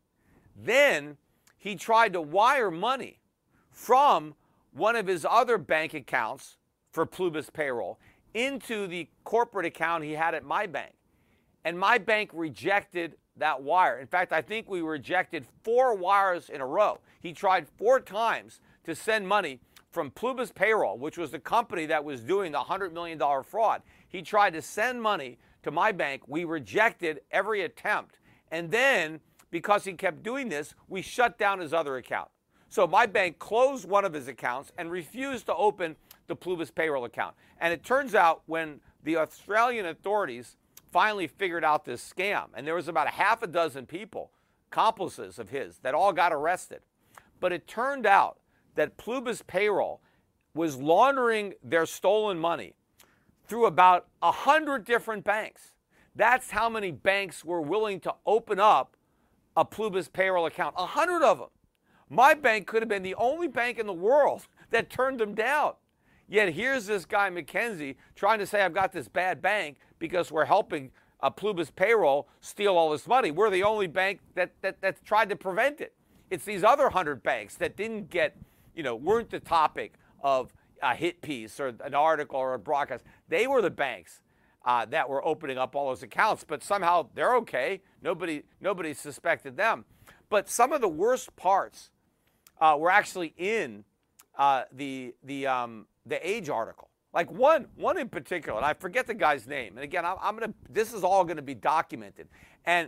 Then he tried to wire money from one of his other bank accounts for Plubus Payroll into the corporate account he had at my bank. And my bank rejected that wire. In fact, I think we rejected four wires in a row. He tried four times to send money from Plubus Payroll, which was the company that was doing the one hundred million dollars fraud. He tried to send money to my bank. We rejected every attempt. And then, because he kept doing this, we shut down his other account. So my bank closed one of his accounts and refused to open the Plubus Payroll account. And it turns out when the Australian authorities finally figured out this scam, and there was about a half a dozen people, accomplices of his, that all got arrested. But it turned out that Plubus Payroll was laundering their stolen money through about a hundred different banks. That's how many banks were willing to open up a Plubus Payroll account. A hundred of them. My bank could have been the only bank in the world that turned them down. Yet here's this guy, McKenzie, trying to say I've got this bad bank because we're helping a Plubus Payroll steal all this money. We're the only bank that, that, that tried to prevent it. It's these other hundred banks that didn't get, you know, weren't the topic of a hit piece or an article or a broadcast. They were the banks uh, that were opening up all those accounts, but somehow they're okay. Nobody, nobody suspected them. But some of the worst parts uh, were actually in uh, the the um, the Age article. Like one one in particular, and I forget the guy's name. And again, I'm, I'm gonna. This is all gonna be documented. And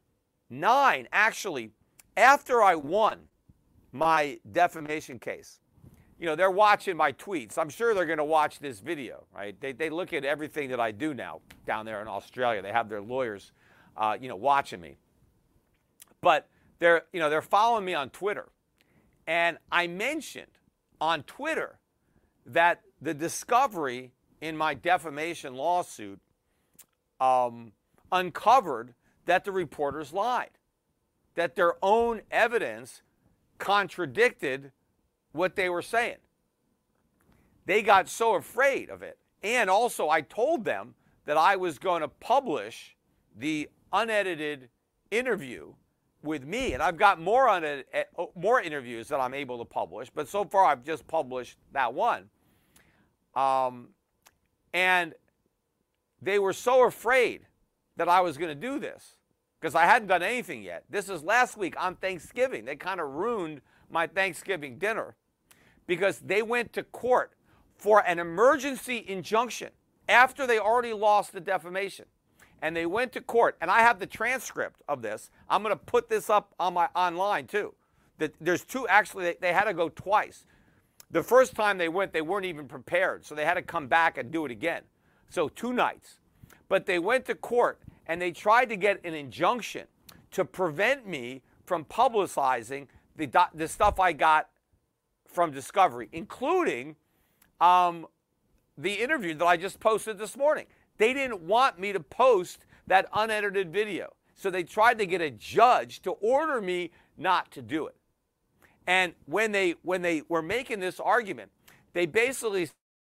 Nine actually, after I won my defamation case, you know, they're watching my tweets. I'm sure they're going to watch this video, right? They, they look at everything that I do now down there in Australia. They have their lawyers, uh, you know, watching me. But they're, you know, they're following me on Twitter. And I mentioned on Twitter that the discovery in my defamation lawsuit um, uncovered that the reporters lied, that their own evidence contradicted what they were saying. They got so afraid of it. And also I told them that I was going to publish the unedited interview with me. And I've got more, unedited, more interviews that I'm able to publish. But so far I've just published that one. Um, and they were so afraid that I was going to do this because I hadn't done anything yet. This is last week on Thanksgiving. They kind of ruined my Thanksgiving dinner because they went to court for an emergency injunction after they already lost the defamation. And they went to court, and I have the transcript of this. I'm going to put this up on my online too. That there's two, actually, they, they had to go twice. The first time they went, they weren't even prepared, so they had to come back and do it again. So two nights. But they went to court, and they tried to get an injunction to prevent me from publicizing the, the stuff I got from Discovery, including um, the interview that I just posted this morning. They didn't want me to post that unedited video. So they tried to get a judge to order me not to do it. And when they when they were making this argument, they basically...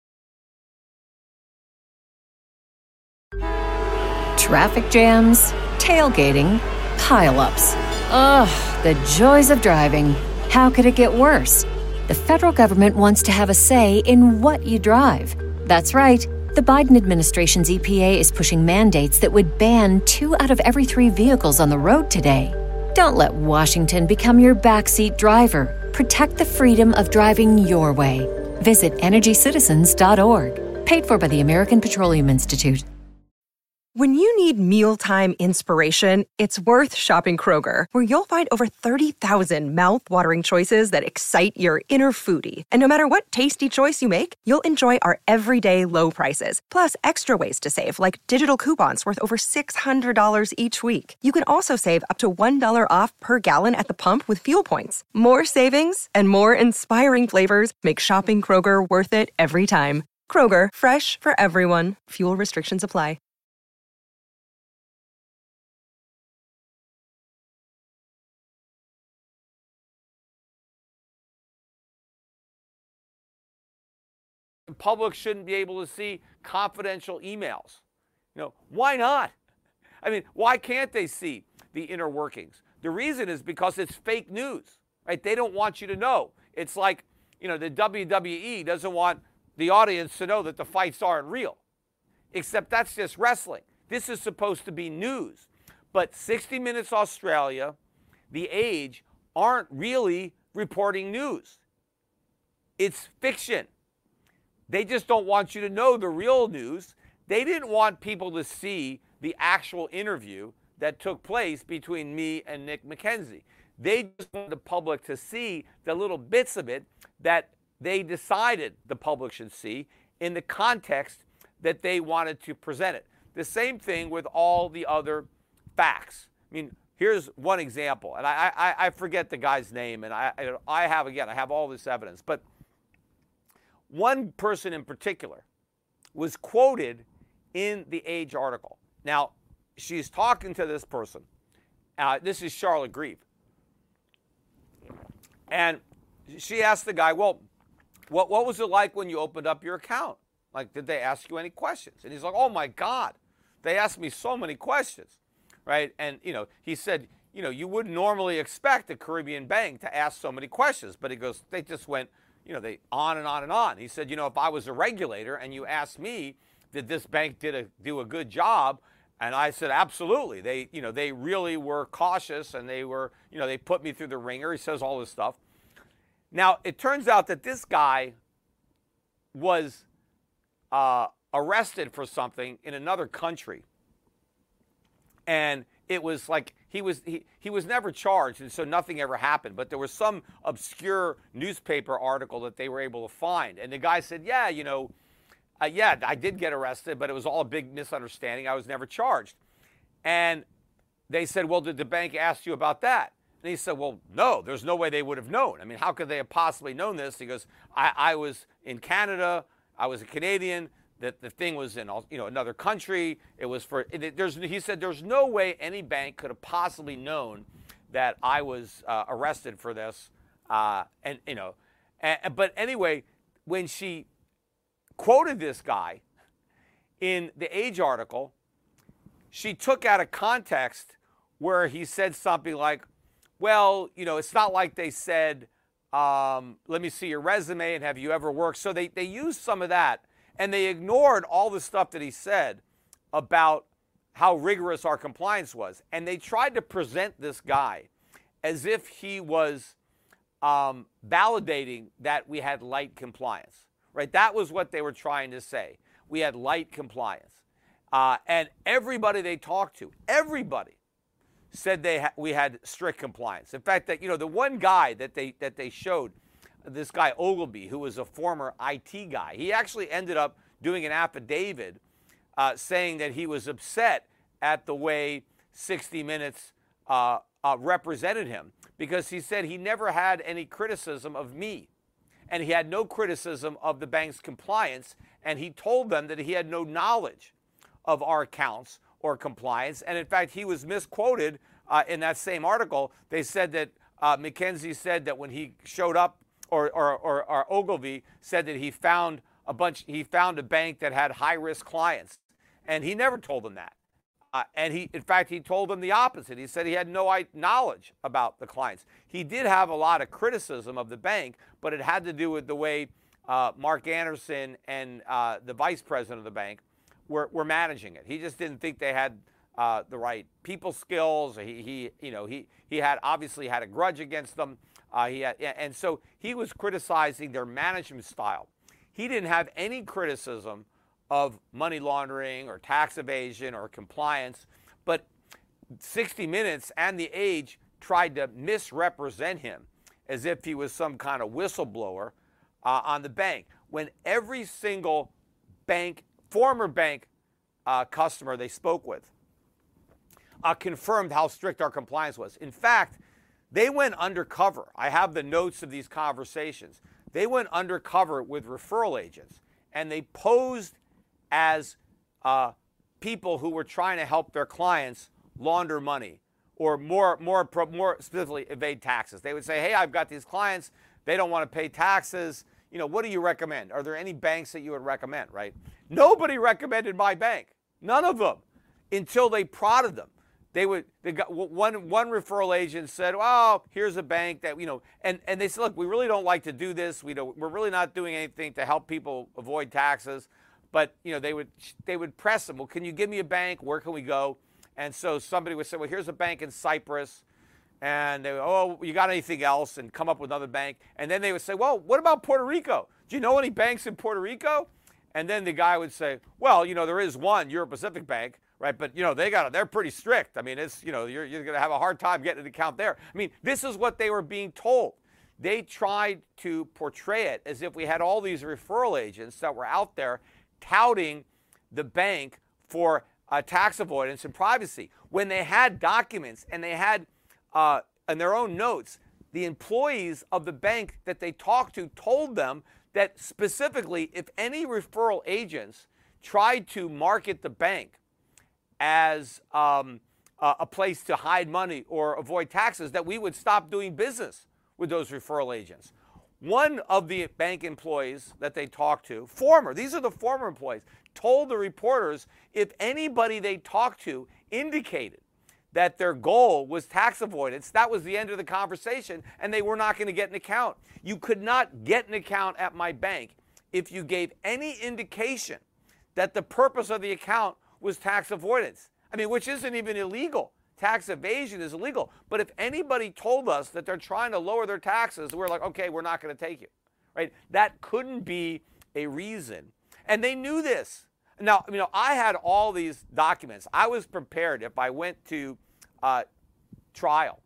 Traffic jams, tailgating, pileups. Ugh, the joys of driving. How could it get worse? The federal government wants to have a say in what you drive. That's right. The Biden administration's E P A is pushing mandates that would ban two out of every three vehicles on the road today. Don't let Washington become your backseat driver. Protect the freedom of driving your way. Visit energy citizens dot org. Paid for by the American Petroleum Institute. When you need mealtime inspiration, it's worth shopping Kroger, where you'll find over thirty thousand mouth-watering choices that excite your inner foodie. And no matter what tasty choice you make, you'll enjoy our everyday low prices, plus extra ways to save, like digital coupons worth over six hundred dollars each week. You can also save up to one dollar off per gallon at the pump with fuel points. More savings and more inspiring flavors make shopping Kroger worth it every time. Kroger, fresh for everyone. Fuel restrictions apply. The public shouldn't be able to see confidential emails. You know, why not? I mean, why can't they see the inner workings? The reason is because it's fake news, right? They don't want you to know. It's like, you know, the W W E doesn't want the audience to know that the fights aren't real. Except that's just wrestling. This is supposed to be news. But sixty minutes Australia, The Age aren't really reporting news. It's fiction. They just don't want you to know the real news. They didn't want people to see the actual interview that took place between me and Nick McKenzie. They just wanted the public to see the little bits of it that they decided the public should see in the context that they wanted to present it. The same thing with all the other facts. I mean, here's one example, and I, I, I forget the guy's name, and I, I have, again, I have all this evidence, but one person in particular was quoted in the Age article. Now, she's talking to this person. Uh, this is Charlotte Grieve. And she asked the guy, well, what, what was it like when you opened up your account? Like, did they ask you any questions? And he's like, oh, my God. They asked me so many questions, right? And, you know, he said, you know, you wouldn't normally expect a Caribbean bank to ask so many questions. But he goes, they just went, you know, they on and on and on. He said, you know, if I was a regulator and you asked me, did this bank did a, do a good job? And I said, absolutely. They, you know, they really were cautious and they were, you know, they put me through the ringer. He says all this stuff. Now, it turns out that this guy was uh, arrested for something in another country. And it was like he was he, he was never charged, and so nothing ever happened. But there was some obscure newspaper article that they were able to find. And the guy said, yeah, you know, uh, yeah, I did get arrested, but it was all a big misunderstanding. I was never charged. And they said, well, did the bank ask you about that? And he said, well, no, there's no way they would have known. I mean, how could they have possibly known this? He goes, I, I was in Canada. I was a Canadian. That the thing was in, you know, another country. It was for, it, there's, he said, there's no way any bank could have possibly known that I was uh, arrested for this. Uh, and, you know, and, but anyway, when she quoted this guy in the Age article, she took out of context where he said something like, well, you know, it's not like they said, um, let me see your resume and have you ever worked. So they, they used some of that. And they ignored all the stuff that he said about how rigorous our compliance was. And they tried to present this guy as if he was um, validating that we had light compliance, right? That was what they were trying to say. We had light compliance. Uh, and everybody they talked to, everybody said they ha- we had strict compliance. In fact, that, you know, the one guy that they that they showed, this guy Ogilvy, who was a former I T guy, he actually ended up doing an affidavit uh, saying that he was upset at the way sixty minutes uh, uh, represented him, because he said he never had any criticism of me, and he had no criticism of the bank's compliance, and he told them that he had no knowledge of our accounts or compliance. And in fact, he was misquoted uh, in that same article. They said that uh, McKenzie said that when he showed up, Or, or, or, or Ogilvy said that he found a bunch, he found a bank that had high-risk clients, and he never told them that. Uh, and he, in fact, he told them the opposite. He said he had no knowledge about the clients. He did have a lot of criticism of the bank, but it had to do with the way uh, Mark Anderson and uh, the vice president of the bank were, were managing it. He just didn't think they had uh, the right people skills. He, he, you know, he, he had obviously had a grudge against them. Uh, he had, and so he was criticizing their management style. He didn't have any criticism of money laundering or tax evasion or compliance. But sixty minutes and The Age tried to misrepresent him as if he was some kind of whistleblower uh, on the bank, when every single bank, former bank uh, customer they spoke with uh, confirmed how strict our compliance was. In fact, they went undercover. I have the notes of these conversations. They went undercover with referral agents, and they posed as uh, people who were trying to help their clients launder money, or more, more, more specifically, evade taxes. They would say, hey, I've got these clients. They don't want to pay taxes. You know, what do you recommend? Are there any banks that you would recommend, right? Nobody recommended my bank. None of them, until they prodded them. They would, they got, one, one referral agent said, well, here's a bank that, you know, and, and they said, look, we really don't like to do this. We don't, we're really not doing anything to help people avoid taxes. But, you know, they would, they would press them. Well, can you give me a bank? Where can we go? And so somebody would say, well, here's a bank in Cyprus. And they would, oh, you got anything else? And come up with another bank. And then they would say, well, what about Puerto Rico? Do you know any banks in Puerto Rico? And then the guy would say, well, you know, there is one, Euro Pacific Bank, right? But, you know, they got they're pretty strict. I mean, it's, you know, you're, you're going to have a hard time getting an account there. I mean, this is what they were being told. They tried to portray it as if we had all these referral agents that were out there touting the bank for uh, tax avoidance and privacy, when they had documents and they had uh, in their own notes, the employees of the bank that they talked to told them that specifically, if any referral agents tried to market the bank as um, uh, a place to hide money or avoid taxes, that we would stop doing business with those referral agents. One of the bank employees that they talked to, former, these are the former employees, told the reporters if anybody they talked to indicated that their goal was tax avoidance, that was the end of the conversation, and they were not going to get an account. You could not get an account at my bank if you gave any indication that the purpose of the account was tax avoidance. I mean, which isn't even illegal. Tax evasion is illegal. But if anybody told us that they're trying to lower their taxes, we're like, okay, we're not going to take you, right? That couldn't be a reason. And they knew this. Now, you know, I had all these documents. I was prepared if I went to uh, trial.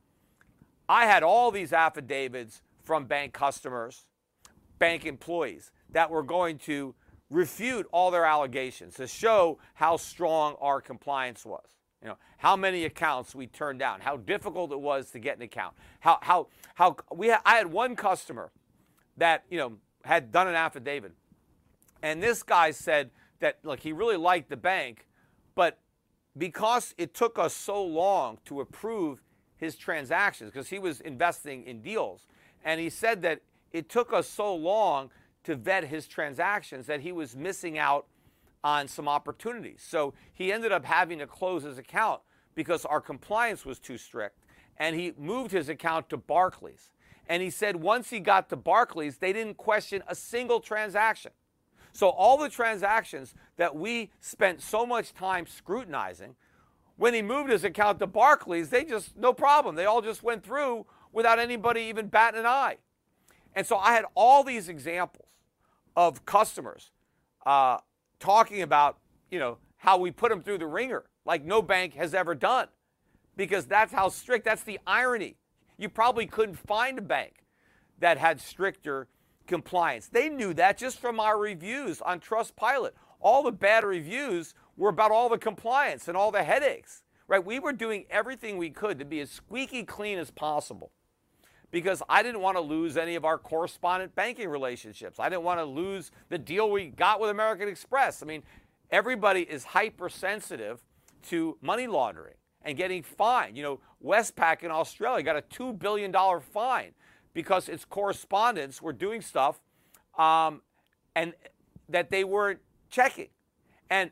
I had all these affidavits from bank customers, bank employees that were going to refute all their allegations to show how strong our compliance was. You know, how many accounts we turned down, how difficult it was to get an account, how how how we ha- I had one customer that, you know, had done an affidavit, and this guy said that, look, he really liked the bank, but because it took us so long to approve his transactions, because he was investing in deals, and he said that it took us so long to vet his transactions that he was missing out on some opportunities. So he ended up having to close his account because our compliance was too strict, and he moved his account to Barclays. And he said once he got to Barclays, they didn't question a single transaction. So all the transactions that we spent so much time scrutinizing, when he moved his account to Barclays, they just, no problem. They all just went through without anybody even batting an eye. And so I had all these examples of customers uh, talking about, you know, how we put them through the ringer like no bank has ever done, because that's how strict, that's the irony. You probably couldn't find a bank that had stricter compliance. They knew that just from our reviews on Trustpilot. All the bad reviews were about all the compliance and all the headaches, right? We were doing everything we could to be as squeaky clean as possible, because I didn't want to lose any of our correspondent banking relationships. I didn't want to lose the deal we got with American Express. I mean, everybody is hypersensitive to money laundering and getting fined. You know, Westpac in Australia got a two billion dollars fine because its correspondents were doing stuff um, and that they weren't checking. And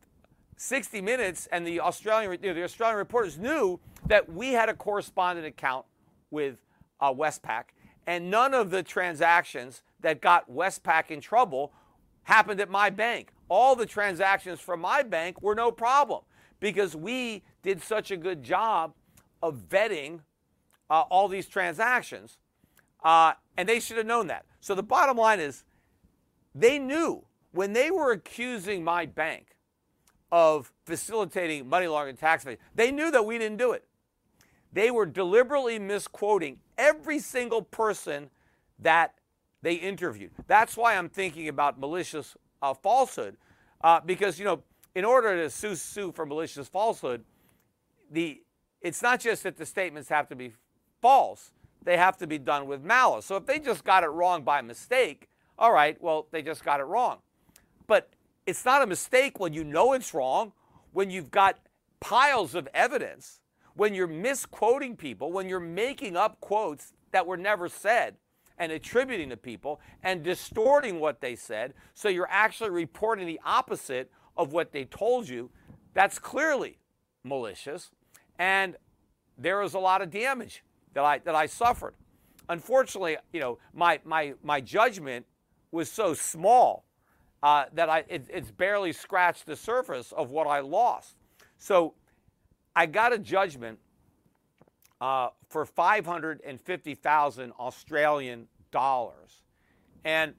sixty minutes and the Australian, you know, the Australian reporters knew that we had a correspondent account with Uh, Westpac, and none of the transactions that got Westpac in trouble happened at my bank. All the transactions from my bank were no problem because we did such a good job of vetting uh, all these transactions, uh, and they should have known that. So the bottom line is they knew when they were accusing my bank of facilitating money laundering and tax evasion, they knew that we didn't do it. They were deliberately misquoting every single person that they interviewed. That's why I'm thinking about malicious uh, falsehood, uh, because, you know, in order to sue, sue for malicious falsehood, the it's not just that the statements have to be false, they have to be done with malice. So if they just got it wrong by mistake, all right, well, they just got it wrong. But it's not a mistake when you know it's wrong, when you've got piles of evidence, when you're misquoting people, when you're making up quotes that were never said and attributing to people and distorting what they said, so you're actually reporting the opposite of what they told you. That's clearly malicious, and there was a lot of damage that I that I suffered. Unfortunately, you know, my my my judgment was so small uh, that I it, it's barely scratched the surface of what I lost. So I got a judgment uh, for five hundred fifty thousand Australian dollars, and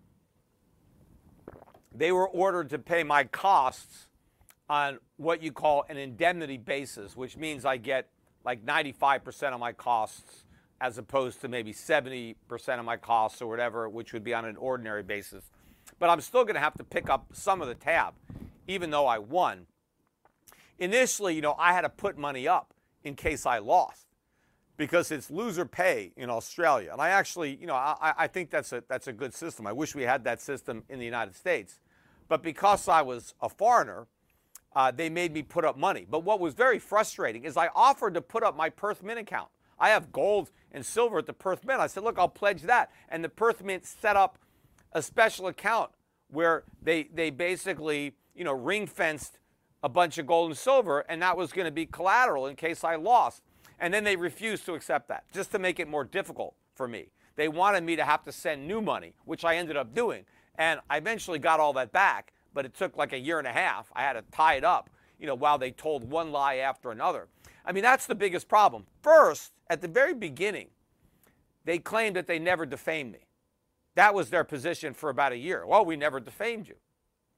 they were ordered to pay my costs on what you call an indemnity basis, which means I get like ninety-five percent of my costs as opposed to maybe seventy percent of my costs or whatever, which would be on an ordinary basis. But I'm still going to have to pick up some of the tab, even though I won. Initially, you know, I had to put money up in case I lost because it's loser pay in Australia. And I actually, you know, I, I think that's a, that's a good system. I wish we had that system in the United States. But because I was a foreigner, uh, they made me put up money. But what was very frustrating is I offered to put up my Perth Mint account. I have gold and silver at the Perth Mint. I said, look, I'll pledge that. And the Perth Mint set up a special account where they, they basically, you know, ring-fenced a bunch of gold and silver, and that was going to be collateral in case I lost. And then they refused to accept that, just to make it more difficult for me. They wanted me to have to send new money, which I ended up doing. And I eventually got all that back, but it took like a year and a half. I had to tie it up, you know, while they told one lie after another. I mean, that's the biggest problem. First, at the very beginning, they claimed that they never defamed me. That was their position for about a year. Well, we never defamed you.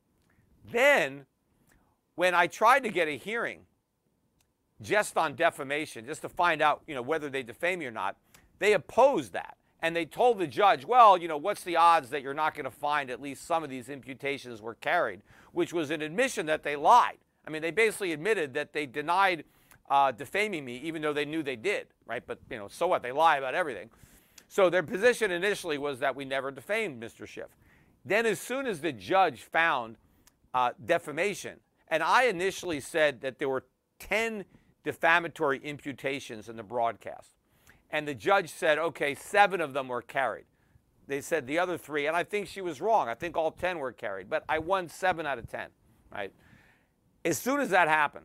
Then, when I tried to get a hearing just on defamation, just to find out, you know, whether they defame me or not, they opposed that. And they told the judge, well, you know, what's the odds that you're not going to find at least some of these imputations were carried, which was an admission that they lied. I mean, they basically admitted that they denied uh, defaming me, even though they knew they did, right? But, you know, so what? They lie about everything. So their position initially was that we never defamed Mister Schiff. Then as soon as the judge found uh, defamation, and I initially said that there were ten defamatory imputations in the broadcast. And the judge said, okay, seven of them were carried. They said the other three, and I think she was wrong. I think all ten were carried, but I won seven out of ten, right? As soon as that happened,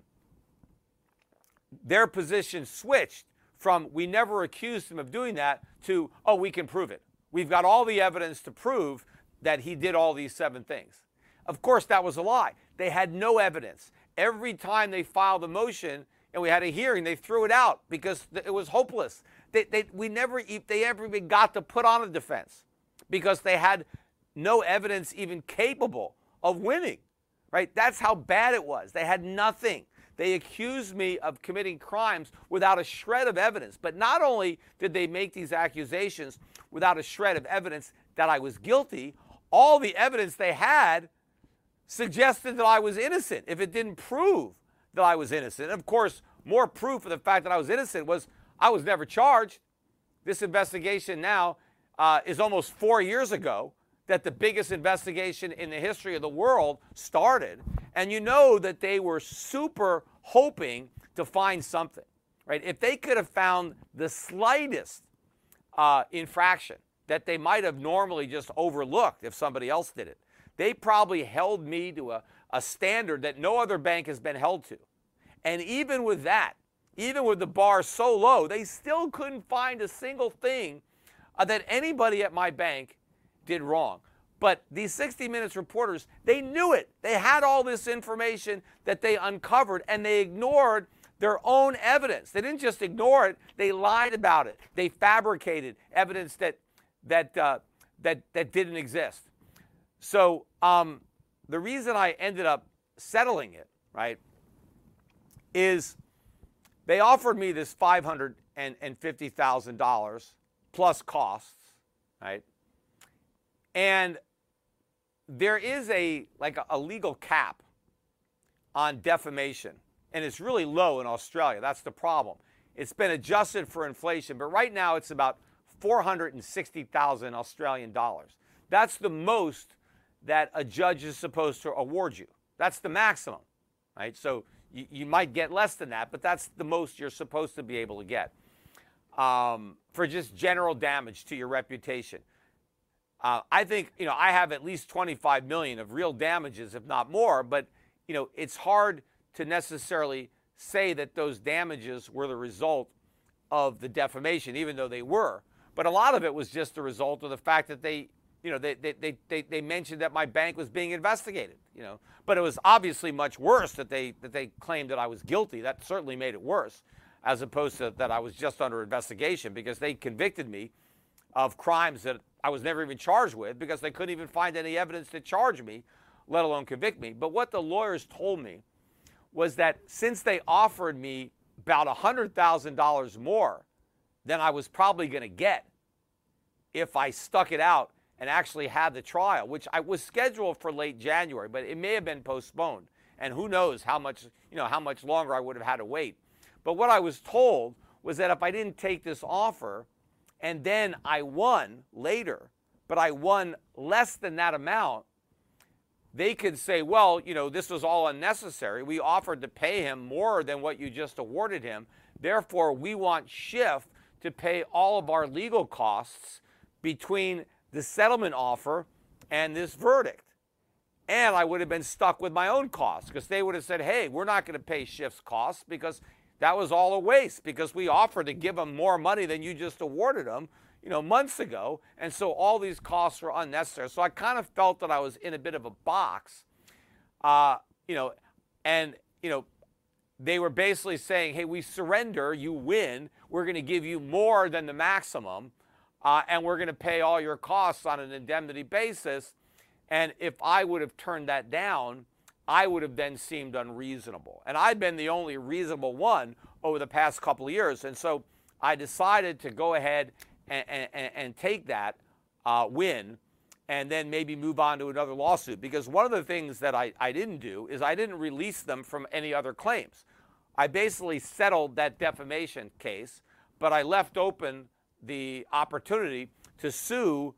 their position switched from we never accused him of doing that to, oh, we can prove it. We've got all the evidence to prove that he did all these seven things. Of course, that was a lie. They had no evidence. Every time they filed a motion and we had a hearing, they threw it out because it was hopeless. They, they, we never, they ever even got to put on a defense because they had no evidence even capable of winning, right? That's how bad it was. They had nothing. They accused me of committing crimes without a shred of evidence. But not only did they make these accusations without a shred of evidence that I was guilty, all the evidence they had suggested that I was innocent if it didn't prove that I was innocent. And of course, more proof of the fact that I was innocent was I was never charged. This investigation now uh, is almost four years ago that the biggest investigation in the history of the world started. And you know that they were super hoping to find something, right? If they could have found the slightest uh, infraction that they might have normally just overlooked if somebody else did it, they probably held me to a, a standard that no other bank has been held to. And even with that, even with the bar so low, they still couldn't find a single thing uh, that anybody at my bank did wrong. But these sixty minutes reporters, they knew it. They had all this information that they uncovered, and they ignored their own evidence. They didn't just ignore it, they lied about it. They fabricated evidence that, that, uh, that, that didn't exist. So um, the reason I ended up settling it, right, is they offered me this five hundred fifty thousand dollars plus costs, right? And there is a like a, a legal cap on defamation, and it's really low in Australia. That's the problem. It's been adjusted for inflation, but right now it's about four hundred sixty thousand Australian dollars. That's the most that a judge is supposed to award you. That's the maximum, right? So you, you might get less than that, but that's the most you're supposed to be able to get um, for just general damage to your reputation. Uh, I think, you know, I have at least twenty-five million of real damages, if not more, but, you know, it's hard to necessarily say that those damages were the result of the defamation, even though they were. But a lot of it was just the result of the fact that they, you know, they, they, they, they, they mentioned that my bank was being investigated, you know. But it was obviously much worse that they, that they claimed that I was guilty. That certainly made it worse, as opposed to that I was just under investigation, because they convicted me of crimes that I was never even charged with because they couldn't even find any evidence to charge me, let alone convict me. But what the lawyers told me was that since they offered me about one hundred thousand dollars more than I was probably going to get if I stuck it out and actually had the trial, which I was scheduled for late January, but it may have been postponed. And who knows how much, you know, how much longer I would have had to wait. But what I was told was that if I didn't take this offer and then I won later, but I won less than that amount, they could say, well, you know, this was all unnecessary. We offered to pay him more than what you just awarded him. Therefore, we want Schiff to pay all of our legal costs between the settlement offer and this verdict. And I would have been stuck with my own costs because they would have said, hey, we're not going to pay Schiff's costs because that was all a waste because we offered to give him more money than you just awarded him, you know, months ago. And so all these costs were unnecessary. So I kind of felt that I was in a bit of a box, uh, you know, and, you know, they were basically saying, hey, we surrender, you win. We're going to give you more than the maximum, uh, and we're going to pay all your costs on an indemnity basis. And if I would have turned that down, I would have then seemed unreasonable. And I'd been the only reasonable one over the past couple of years. And so I decided to go ahead and, and, and take that uh, win and then maybe move on to another lawsuit. Because one of the things that I, I didn't do is I didn't release them from any other claims. I basically settled that defamation case, but I left open the opportunity to sue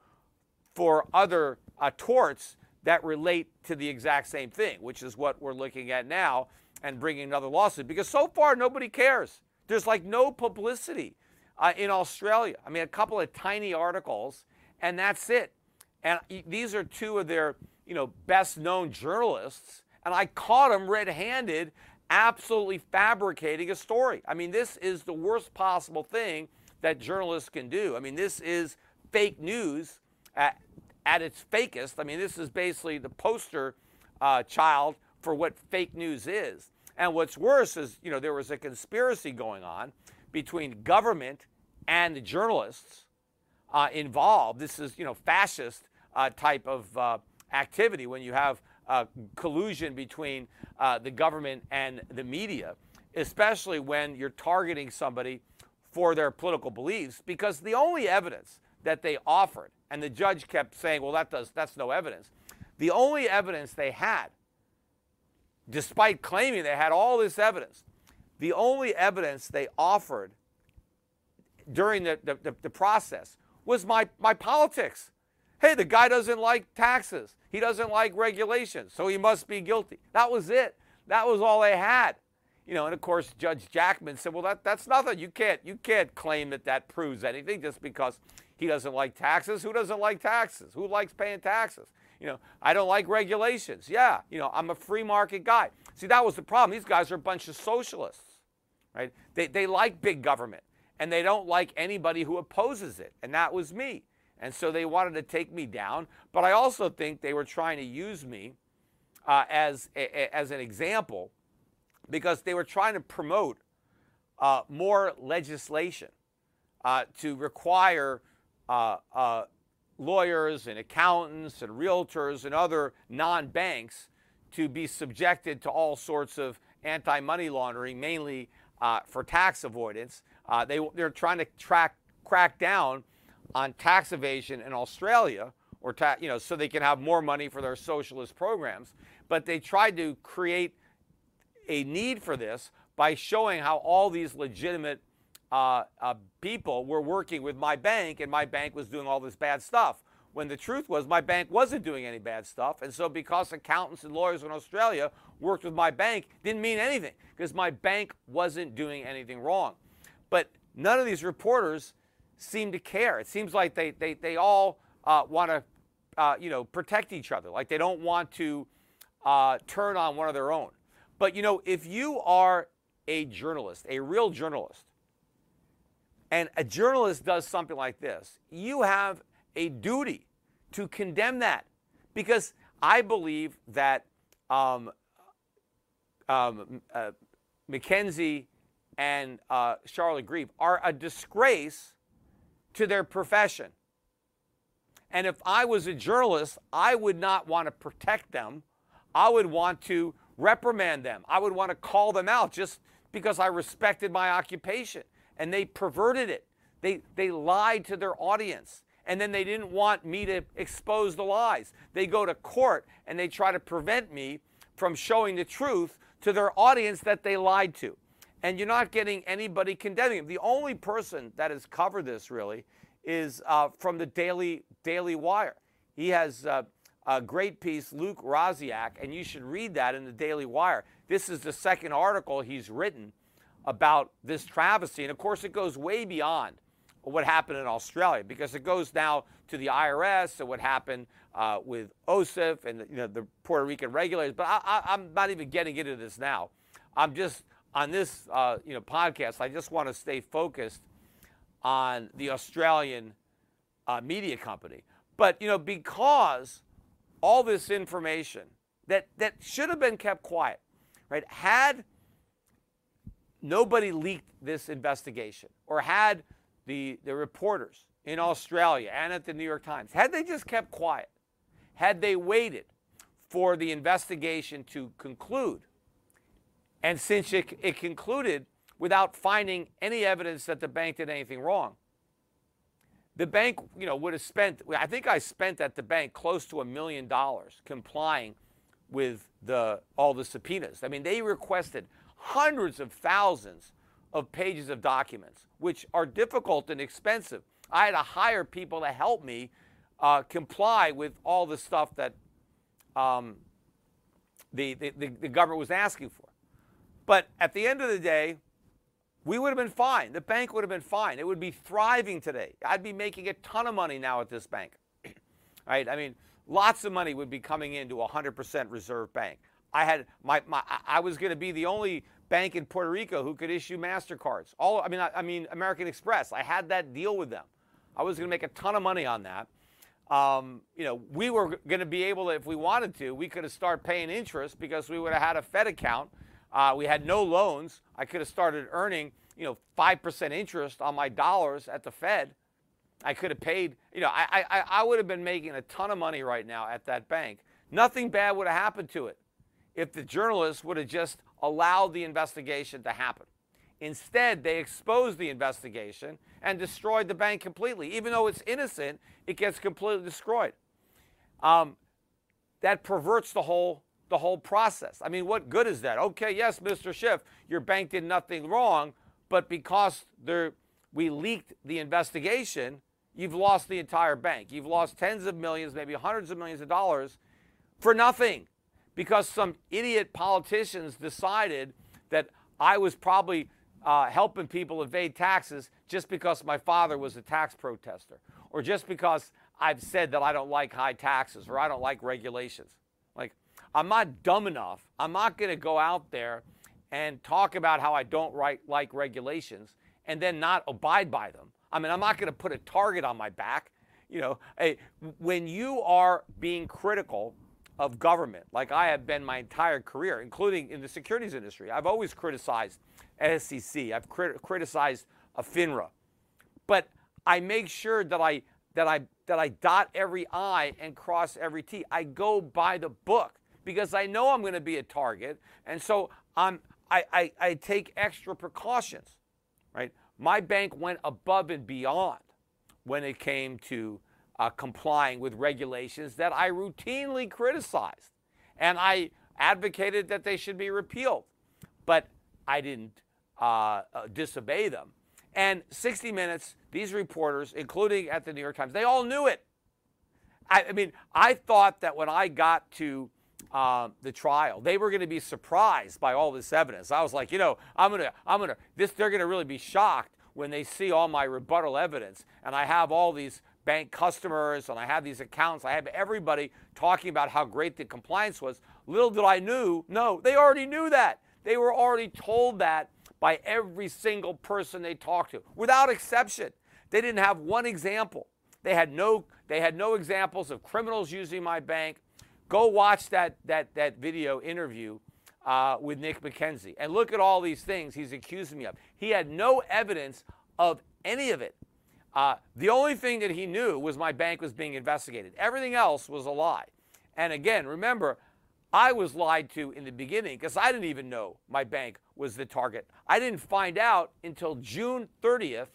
for other uh, torts that relate to the exact same thing, which is what we're looking at now and bringing another lawsuit. Because so far, nobody cares. There's like no publicity uh, in Australia. I mean, a couple of tiny articles, and that's it. And these are two of their, you know, best-known journalists, and I caught them red-handed absolutely fabricating a story. I mean, this is the worst possible thing that journalists can do. I mean, this is fake news at, at its fakest. I mean, this is basically the poster uh, child for what fake news is. And what's worse is, you know, there was a conspiracy going on between government and the journalists uh, involved. This is, you know, fascist uh, type of uh, activity when you have uh, collusion between uh, the government and the media, especially when you're targeting somebody for their political beliefs, because the only evidence that they offered, and the judge kept saying, well, that does, that's no evidence. The only evidence they had, despite claiming they had all this evidence, the only evidence they offered during the, the, the, the process was my, my politics. Hey, the guy doesn't like taxes. He doesn't like regulations, so he must be guilty. That was it. That was all they had. You know, and of course, Judge Jackman said, well, that, that's nothing. You can't, you can't claim that that proves anything just because he doesn't like taxes. Who doesn't like taxes? Who likes paying taxes? You know, I don't like regulations. Yeah, you know, I'm a free market guy. See, that was the problem. These guys are a bunch of socialists, right? They, they like big government, and they don't like anybody who opposes it, and that was me. And so they wanted to take me down, but I also think they were trying to use me uh, as, a, as an example because they were trying to promote uh, more legislation uh, to require uh, uh, lawyers and accountants and realtors and other non-banks to be subjected to all sorts of anti-money laundering, mainly uh, for tax avoidance. Uh, they, they're trying to track, crack down on tax evasion in Australia, or ta- you know, so they can have more money for their socialist programs. But they tried to create a need for this by showing how all these legitimate uh, uh, people were working with my bank, and my bank was doing all this bad stuff. When the truth was, my bank wasn't doing any bad stuff. And so because accountants and lawyers in Australia worked with my bank, didn't mean anything, because my bank wasn't doing anything wrong. But none of these reporters seem to care. It seems like they, they, they all uh, want to uh, you know, protect each other. Like they don't want to uh, turn on one of their own. But, you know, if you are a journalist, a real journalist, and a journalist does something like this, you have a duty to condemn that, because I believe that um, um, uh, Mackenzie and uh, Charlotte Grieve are a disgrace to their profession. And if I was a journalist, I would not want to protect them. I would want to reprimand them. I would want to call them out just because I respected my occupation. And they perverted it. They, they lied to their audience. And then they didn't want me to expose the lies. They go to court and they try to prevent me from showing the truth to their audience that they lied to. And you're not getting anybody condemning them. The only person that has covered this really is uh, from the Daily, Daily Wire. He has uh, a great piece, Luke Rosiak, and you should read that in the Daily Wire. This is the second article he's written about this travesty. And of course, it goes way beyond what happened in Australia, because it goes now to the I R S and what happened uh, with O S I F and the, you know, the Puerto Rican regulators. But I, I, I'm not even getting into this now. I'm just on this uh, you know podcast. I just want to stay focused on the Australian uh, media company. But you know, because all this information that that should have been kept quiet, right? Had nobody leaked this investigation, or had the, the reporters in Australia and at the New York Times, had they just kept quiet, had they waited for the investigation to conclude, and since it, it concluded without finding any evidence that the bank did anything wrong, the bank, you know, would have spent, I think I spent at the bank close to a million dollars complying with the all the subpoenas. I mean, they requested hundreds of thousands of pages of documents, which are difficult and expensive. I had to hire people to help me uh, comply with all the stuff that um, the, the, the, the government was asking for. But at the end of the day, we would have been fine. The bank would have been fine. It would be thriving today. I'd be making a ton of money now at this bank. Right? I mean, lots of money would be coming into a one hundred percent reserve bank. I had my, my I was going to be the only bank in Puerto Rico who could issue MasterCards. All I mean, I, I mean American Express. I had that deal with them. I was going to make a ton of money on that. Um, you know, we were going to be able to, if we wanted to, we could have started paying interest because we would have had a Fed account. Uh, we had no loans. I could have started earning, you know, five percent interest on my dollars at the Fed. I could have paid, you know, I, I, I would have been making a ton of money right now at that bank. Nothing bad would have happened to it if the journalists would have just allowed the investigation to happen. Instead, they exposed the investigation and destroyed the bank completely. Even though it's innocent, it gets completely destroyed. Um, that perverts the whole the whole process. I mean, what good is that? Okay, yes, Mister Schiff, your bank did nothing wrong, but because there, we leaked the investigation, you've lost the entire bank. You've lost tens of millions, maybe hundreds of millions of dollars for nothing, because some idiot politicians decided that I was probably uh, helping people evade taxes just because my father was a tax protester, or just because I've said that I don't like high taxes or I don't like regulations. Like, I'm not dumb enough. I'm not going to go out there and talk about how I don't right, like regulations and then not abide by them. I mean, I'm not going to put a target on my back. You know, hey, when you are being critical of government, like I have been my entire career, including in the securities industry, I've always criticized S E C. I've crit- criticized a FINRA. But I make sure that I that I that I dot every I and cross every T. I go by the book because I know I'm going to be a target. And so I'm, I, I, I take extra precautions, right? My bank went above and beyond when it came to uh, complying with regulations that I routinely criticized. And I advocated that they should be repealed. But I didn't uh, uh, disobey them. And sixty minutes, these reporters, including at the New York Times, they all knew it. I, I mean, I thought that when I got to uh, the trial, they were going to be surprised by all this evidence. I was like, you know, I'm gonna, I'm gonna, this, they're going to really be shocked when they see all my rebuttal evidence, and I have all these bank customers, and I have these accounts, I have everybody talking about how great the compliance was. Little did I knew, no, they already knew that. They were already told that by every single person they talked to, without exception. They didn't have one example. They had no, they had no examples of criminals using my bank. Go watch that, that, that video interview uh, with Nick McKenzie and look at all these things he's accusing me of. He had no evidence of any of it. Uh, the only thing that he knew was my bank was being investigated. Everything else was a lie. And again, remember, I was lied to in the beginning because I didn't even know my bank was the target. I didn't find out until June thirtieth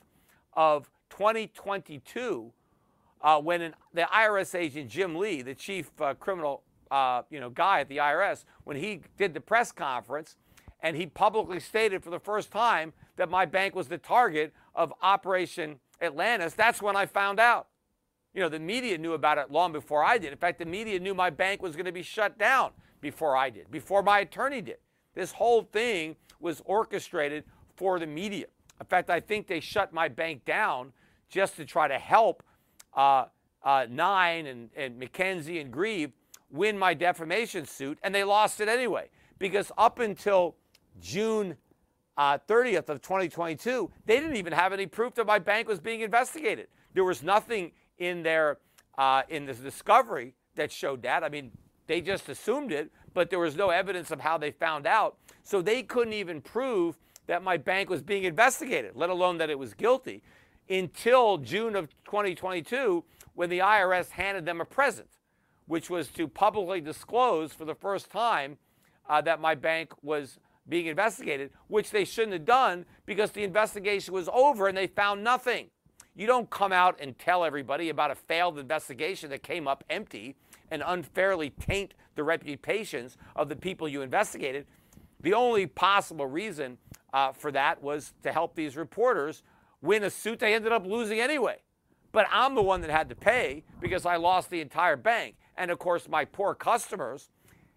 of twenty twenty-two uh, when an, the I R S agent Jim Lee, the chief uh, criminal uh, you know, guy at the I R S, when he did the press conference and he publicly stated for the first time that my bank was the target of Operation Atlantis. That's when I found out. You know, the media knew about it long before I did. In fact, the media knew my bank was going to be shut down before I did, before my attorney did. This whole thing was orchestrated for the media. In fact, I think they shut my bank down just to try to help uh, uh, Nine and, and McKenzie and Grieve win my defamation suit, and they lost it anyway. Because up until June uh, thirtieth of twenty twenty-two, they didn't even have any proof that my bank was being investigated. There was nothing in their uh, in this discovery that showed that. I mean, they just assumed it, but there was no evidence of how they found out. So they couldn't even prove that my bank was being investigated, let alone that it was guilty, until June of twenty twenty-two, when the I R S handed them a present, which was to publicly disclose for the first time uh, that my bank was being investigated, which they shouldn't have done because the investigation was over and they found nothing. You don't come out and tell everybody about a failed investigation that came up empty and unfairly taint the reputations of the people you investigated. The only possible reason uh, for that was to help these reporters win a suit they ended up losing anyway. But I'm the one that had to pay because I lost the entire bank. And of course, my poor customers,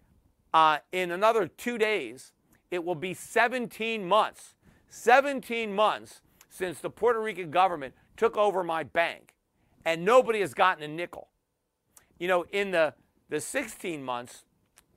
uh, in another two days, it will be seventeen months, seventeen months since the Puerto Rican government took over my bank, and nobody has gotten a nickel. You know, in the, the sixteen months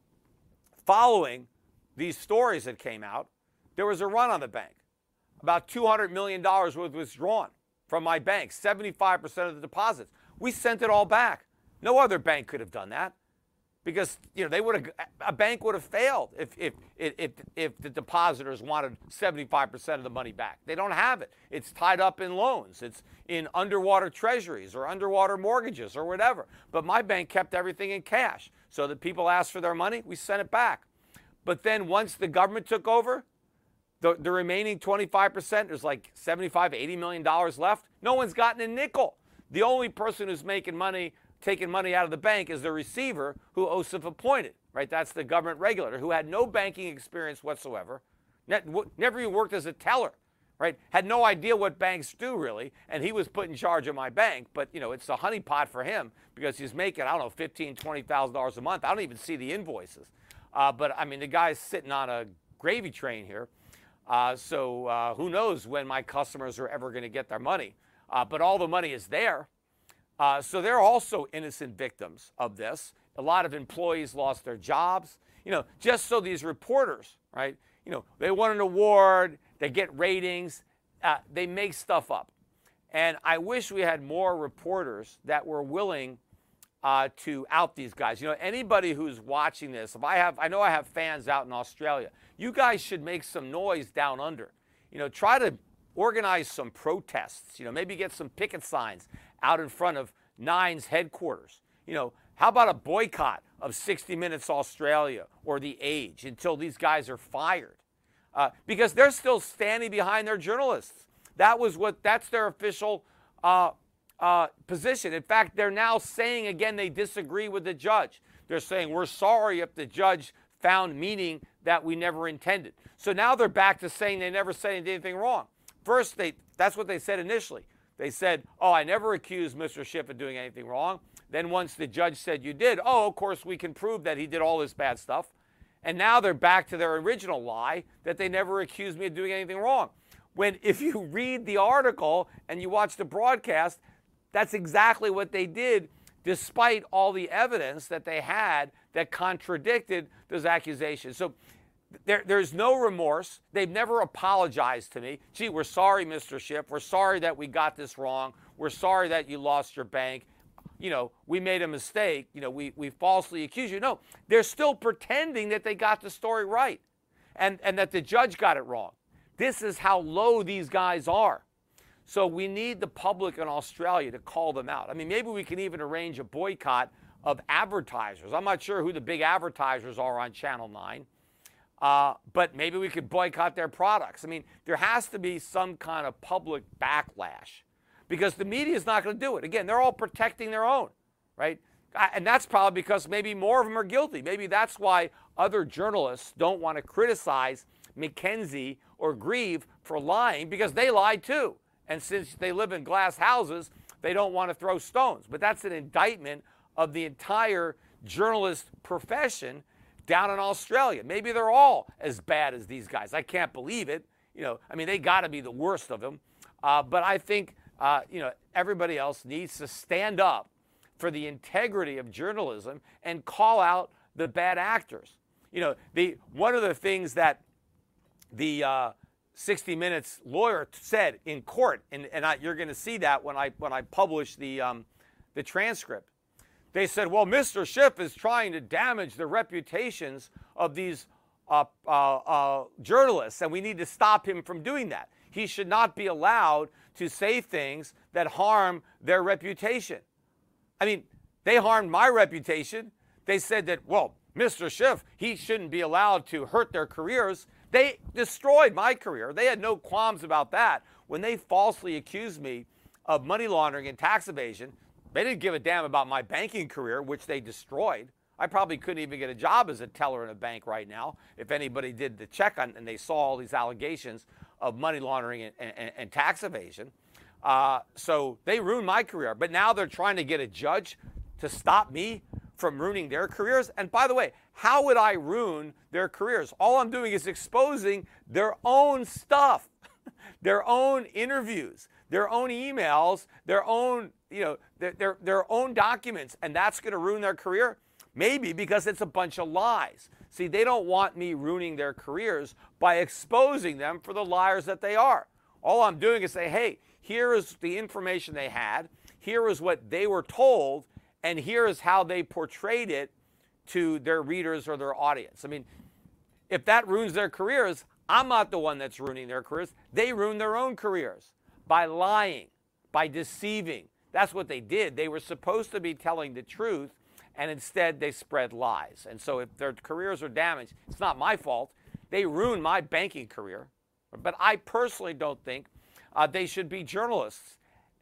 following these stories that came out, there was a run on the bank. About two hundred million dollars was withdrawn from my bank, seventy-five percent of the deposits. We sent it all back. No other bank could have done that because, you know, they would have, a bank would have failed if, if, if, if the depositors wanted seventy-five percent of the money back. They don't have it. It's tied up in loans. It's in underwater treasuries or underwater mortgages or whatever. But my bank kept everything in cash. So that people asked for their money, we sent it back. But then once the government took over, the, the remaining twenty-five percent, there's like seventy-five, eighty million dollars left. No one's gotten a nickel. The only person who's making money, taking money out of the bank is the receiver who O S I F appointed, right? That's the government regulator who had no banking experience whatsoever, never even worked as a teller, right? Had no idea what banks do really, and he was put in charge of my bank. But, you know, it's a honeypot for him because he's making, I don't know, fifteen thousand dollars, twenty thousand dollars a month. I don't even see the invoices. Uh, but, I mean, the guy's sitting on a gravy train here. Uh, so uh, who knows when my customers are ever going to get their money. Uh, but all the money is there. Uh, so they're also innocent victims of this. A lot of employees lost their jobs. You know, just so these reporters, right, you know, they won an award, they get ratings, uh, they make stuff up. And I wish we had more reporters that were willing uh, to out these guys. You know, anybody who's watching this, if I have, I know I have fans out in Australia, you guys should make some noise down under. You know, try to organize some protests, you know, maybe get some picket signs out in front of Nine's headquarters. You know, how about a boycott of sixty minutes Australia or The Age until these guys are fired? Uh, because they're still standing behind their journalists. That was what, that's their official uh, uh, position. In fact, they're now saying again they disagree with the judge. They're saying we're sorry if the judge found meaning that we never intended. So now they're back to saying they never said anything wrong. First, they that's what they said initially. They said, oh, I never accused Mister Schiff of doing anything wrong. Then once the judge said you did, oh, of course, we can prove that he did all this bad stuff. And now they're back to their original lie that they never accused me of doing anything wrong. When if you read the article and you watch the broadcast, that's exactly what they did, despite all the evidence that they had that contradicted those accusations. So there, there's no remorse. They've never apologized to me. Gee, we're sorry, Mister Schiff. We're sorry that we got this wrong. We're sorry that you lost your bank. You know, we made a mistake. You know, we, we falsely accused you. No, they're still pretending that they got the story right and, and that the judge got it wrong. This is how low these guys are. So we need the public in Australia to call them out. I mean, maybe we can even arrange a boycott of advertisers. I'm not sure who the big advertisers are on Channel nine, uh, but maybe we could boycott their products. I mean, there has to be some kind of public backlash because the media is not going to do it. Again, they're all protecting their own, right? And that's probably because maybe more of them are guilty. Maybe that's why other journalists don't want to criticize McKenzie or Grieve for lying because they lied too. And since they live in glass houses, they don't want to throw stones. But that's an indictment of the entire journalist profession down in Australia. Maybe they're all as bad as these guys. I can't believe it. You know, I mean, they got to be the worst of them. Uh, but I think, uh, you know, everybody else needs to stand up for the integrity of journalism and call out the bad actors. You know, the one of the things that the uh, sixty minutes lawyer said in court, and, and I, you're going to see that when I when I publish the um, the transcript. They said, well, Mister Schiff is trying to damage the reputations of these uh, uh, uh, journalists, and we need to stop him from doing that. He should not be allowed to say things that harm their reputation. I mean, they harmed my reputation. They said that, well, Mister Schiff, he shouldn't be allowed to hurt their careers. They destroyed my career. They had no qualms about that. When they falsely accused me of money laundering and tax evasion, they didn't give a damn about my banking career, which they destroyed. I probably couldn't even get a job as a teller in a bank right now if anybody did the check on and they saw all these allegations of money laundering and, and, and tax evasion. Uh, so they ruined my career. But now they're trying to get a judge to stop me from ruining their careers. And by the way, how would I ruin their careers? All I'm doing is exposing their own stuff, their own interviews, their own emails, their own, you know, their, their, their own documents. And that's going to ruin their career? Maybe because it's a bunch of lies. See, they don't want me ruining their careers by exposing them for the liars that they are. All I'm doing is say, hey, here is the information they had. Here is what they were told. And here is how they portrayed it to their readers or their audience. I mean, if that ruins their careers, I'm not the one that's ruining their careers. They ruined their own careers by lying, by deceiving. That's what they did. They were supposed to be telling the truth, and instead they spread lies. And so if their careers are damaged, it's not my fault. They ruined my banking career. But I personally don't think uh, they should be journalists.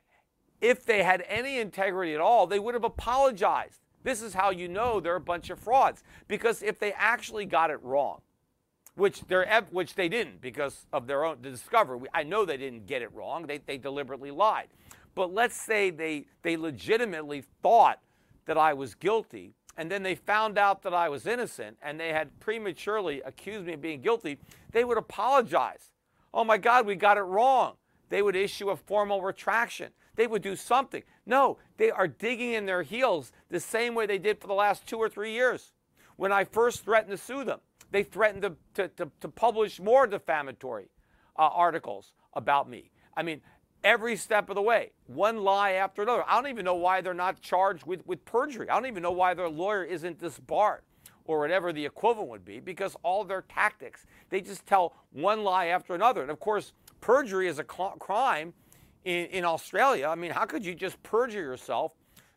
If they had any integrity at all, they would have apologized. This is how you know they're a bunch of frauds. Because if they actually got it wrong, which they're which they didn't because of their own the discovery, I know they didn't get it wrong. They, they deliberately lied. But let's say they, they legitimately thought that I was guilty, and then they found out that I was innocent, and they had prematurely accused me of being guilty, they would apologize. Oh my God, we got it wrong. They would issue a formal retraction. They would do something. No, they are digging in their heels the same way they did for the last two or three years. When I first threatened to sue them, they threatened to, to, to, to publish more defamatory uh, articles about me. I mean, every step of the way, one lie after another. I don't even know why they're not charged with, with perjury. I don't even know why their lawyer isn't disbarred or whatever the equivalent would be, because all their tactics, they just tell one lie after another. And of course, perjury is a cl- crime in, in Australia. I mean, how could you just perjure yourself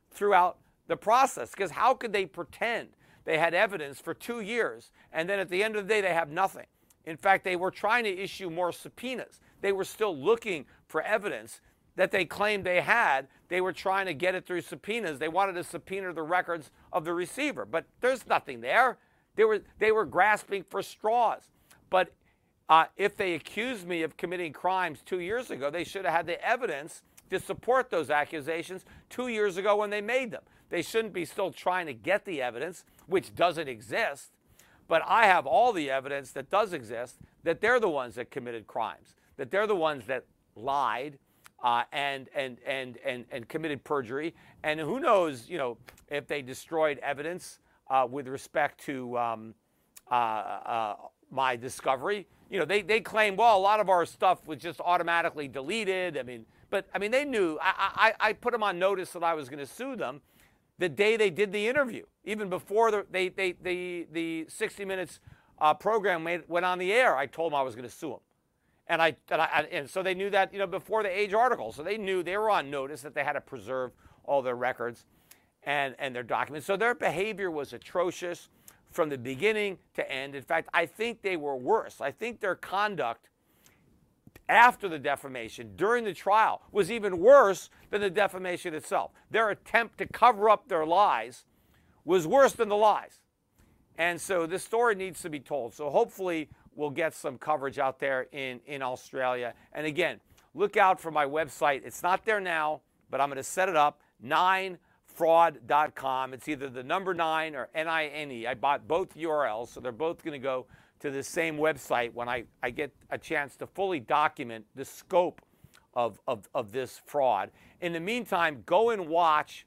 throughout the process. Because how could they pretend they had evidence for two years and then at the end of the day they have nothing? In fact, they were trying to issue more subpoenas. They were still looking for evidence that they claimed they had. They were trying to get it through subpoenas. They wanted to subpoena the records of the receiver, but there's nothing there. They were, they were grasping for straws. But uh, if they accused me of committing crimes two years ago, they should have had the evidence to support those accusations two years ago when they made them. They shouldn't be still trying to get the evidence, which doesn't exist. But I have all the evidence that does exist, that they're the ones that committed crimes, that they're the ones that lied, Uh, and, and, and, and, and committed perjury. And who knows, you know, if they destroyed evidence uh, with respect to um, uh, uh, my discovery. You know, they, they claim, well, a lot of our stuff was just automatically deleted. I mean, but, I mean, they knew. I, I, I put them on notice that I was going to sue them the day they did the interview, even before the, they, they, the, the sixty minutes uh, program made, went on the air. I told them I was going to sue them. And I, and I and so they knew that, you know, before the Age article. So they knew, they were on notice that they had to preserve all their records and, and their documents. So their behavior was atrocious from the beginning to end. In fact, I think they were worse. I think their conduct after the defamation, during the trial, was even worse than the defamation itself. Their attempt to cover up their lies was worse than the lies. And so this story needs to be told. So hopefully we'll get some coverage out there in, in Australia. And again, look out for my website. It's not there now, but I'm going to set it up, nine fraud dot com. It's either the number nine or N I N E. I bought both U R Ls, so they're both going to go to the same website when I, I get a chance to fully document the scope of, of, of this fraud. In the meantime, go and watch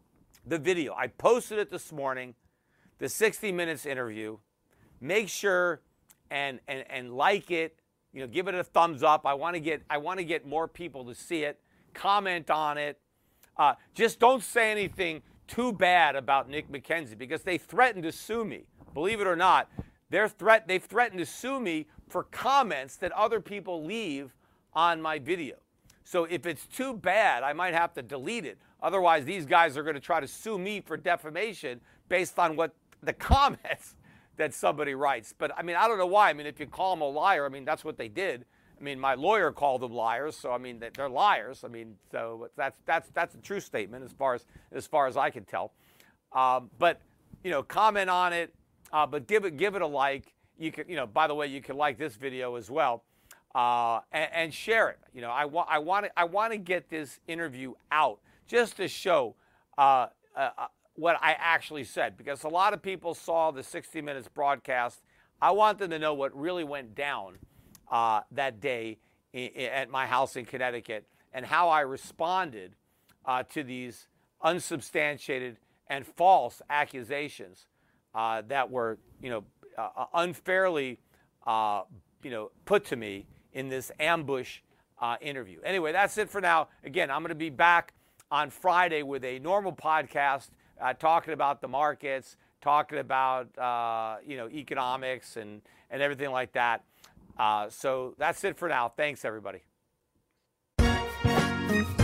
the video. I posted it this morning, the sixty minutes interview. Make sure and, and, and like it, you know, give it a thumbs up. I want to get, I want to get more people to see it, comment on it. Uh, just don't say anything too bad about Nick McKenzie, because they threatened to sue me. Believe it or not, they're threat, they've threatened to sue me for comments that other people leave on my video. So if it's too bad, I might have to delete it. Otherwise, these guys are going to try to sue me for defamation based on what the comments that somebody writes. But I mean, I don't know why. I mean, if you call them a liar, I mean, that's what they did. I mean, my lawyer called them liars, so I mean, they're liars. I mean, so that's that's that's a true statement as far as as far as I can tell. Um, but you know, comment on it, uh, but give it give it a like. You can, you know, by the way, you can like this video as well, uh, and, and share it. You know, I want I want to I want to get this interview out just to show uh, uh, what I actually said, because a lot of people saw the sixty minutes broadcast. I want them to know what really went down Uh, that day I- I at my house in Connecticut, and how I responded uh, to these unsubstantiated and false accusations uh, that were, you know, uh, unfairly, uh, you know, put to me in this ambush uh, interview. Anyway, that's it for now. Again, I'm going to be back on Friday with a normal podcast uh, talking about the markets, talking about, uh, you know, economics and, and everything like that. Uh, so that's it for now. Thanks, everybody.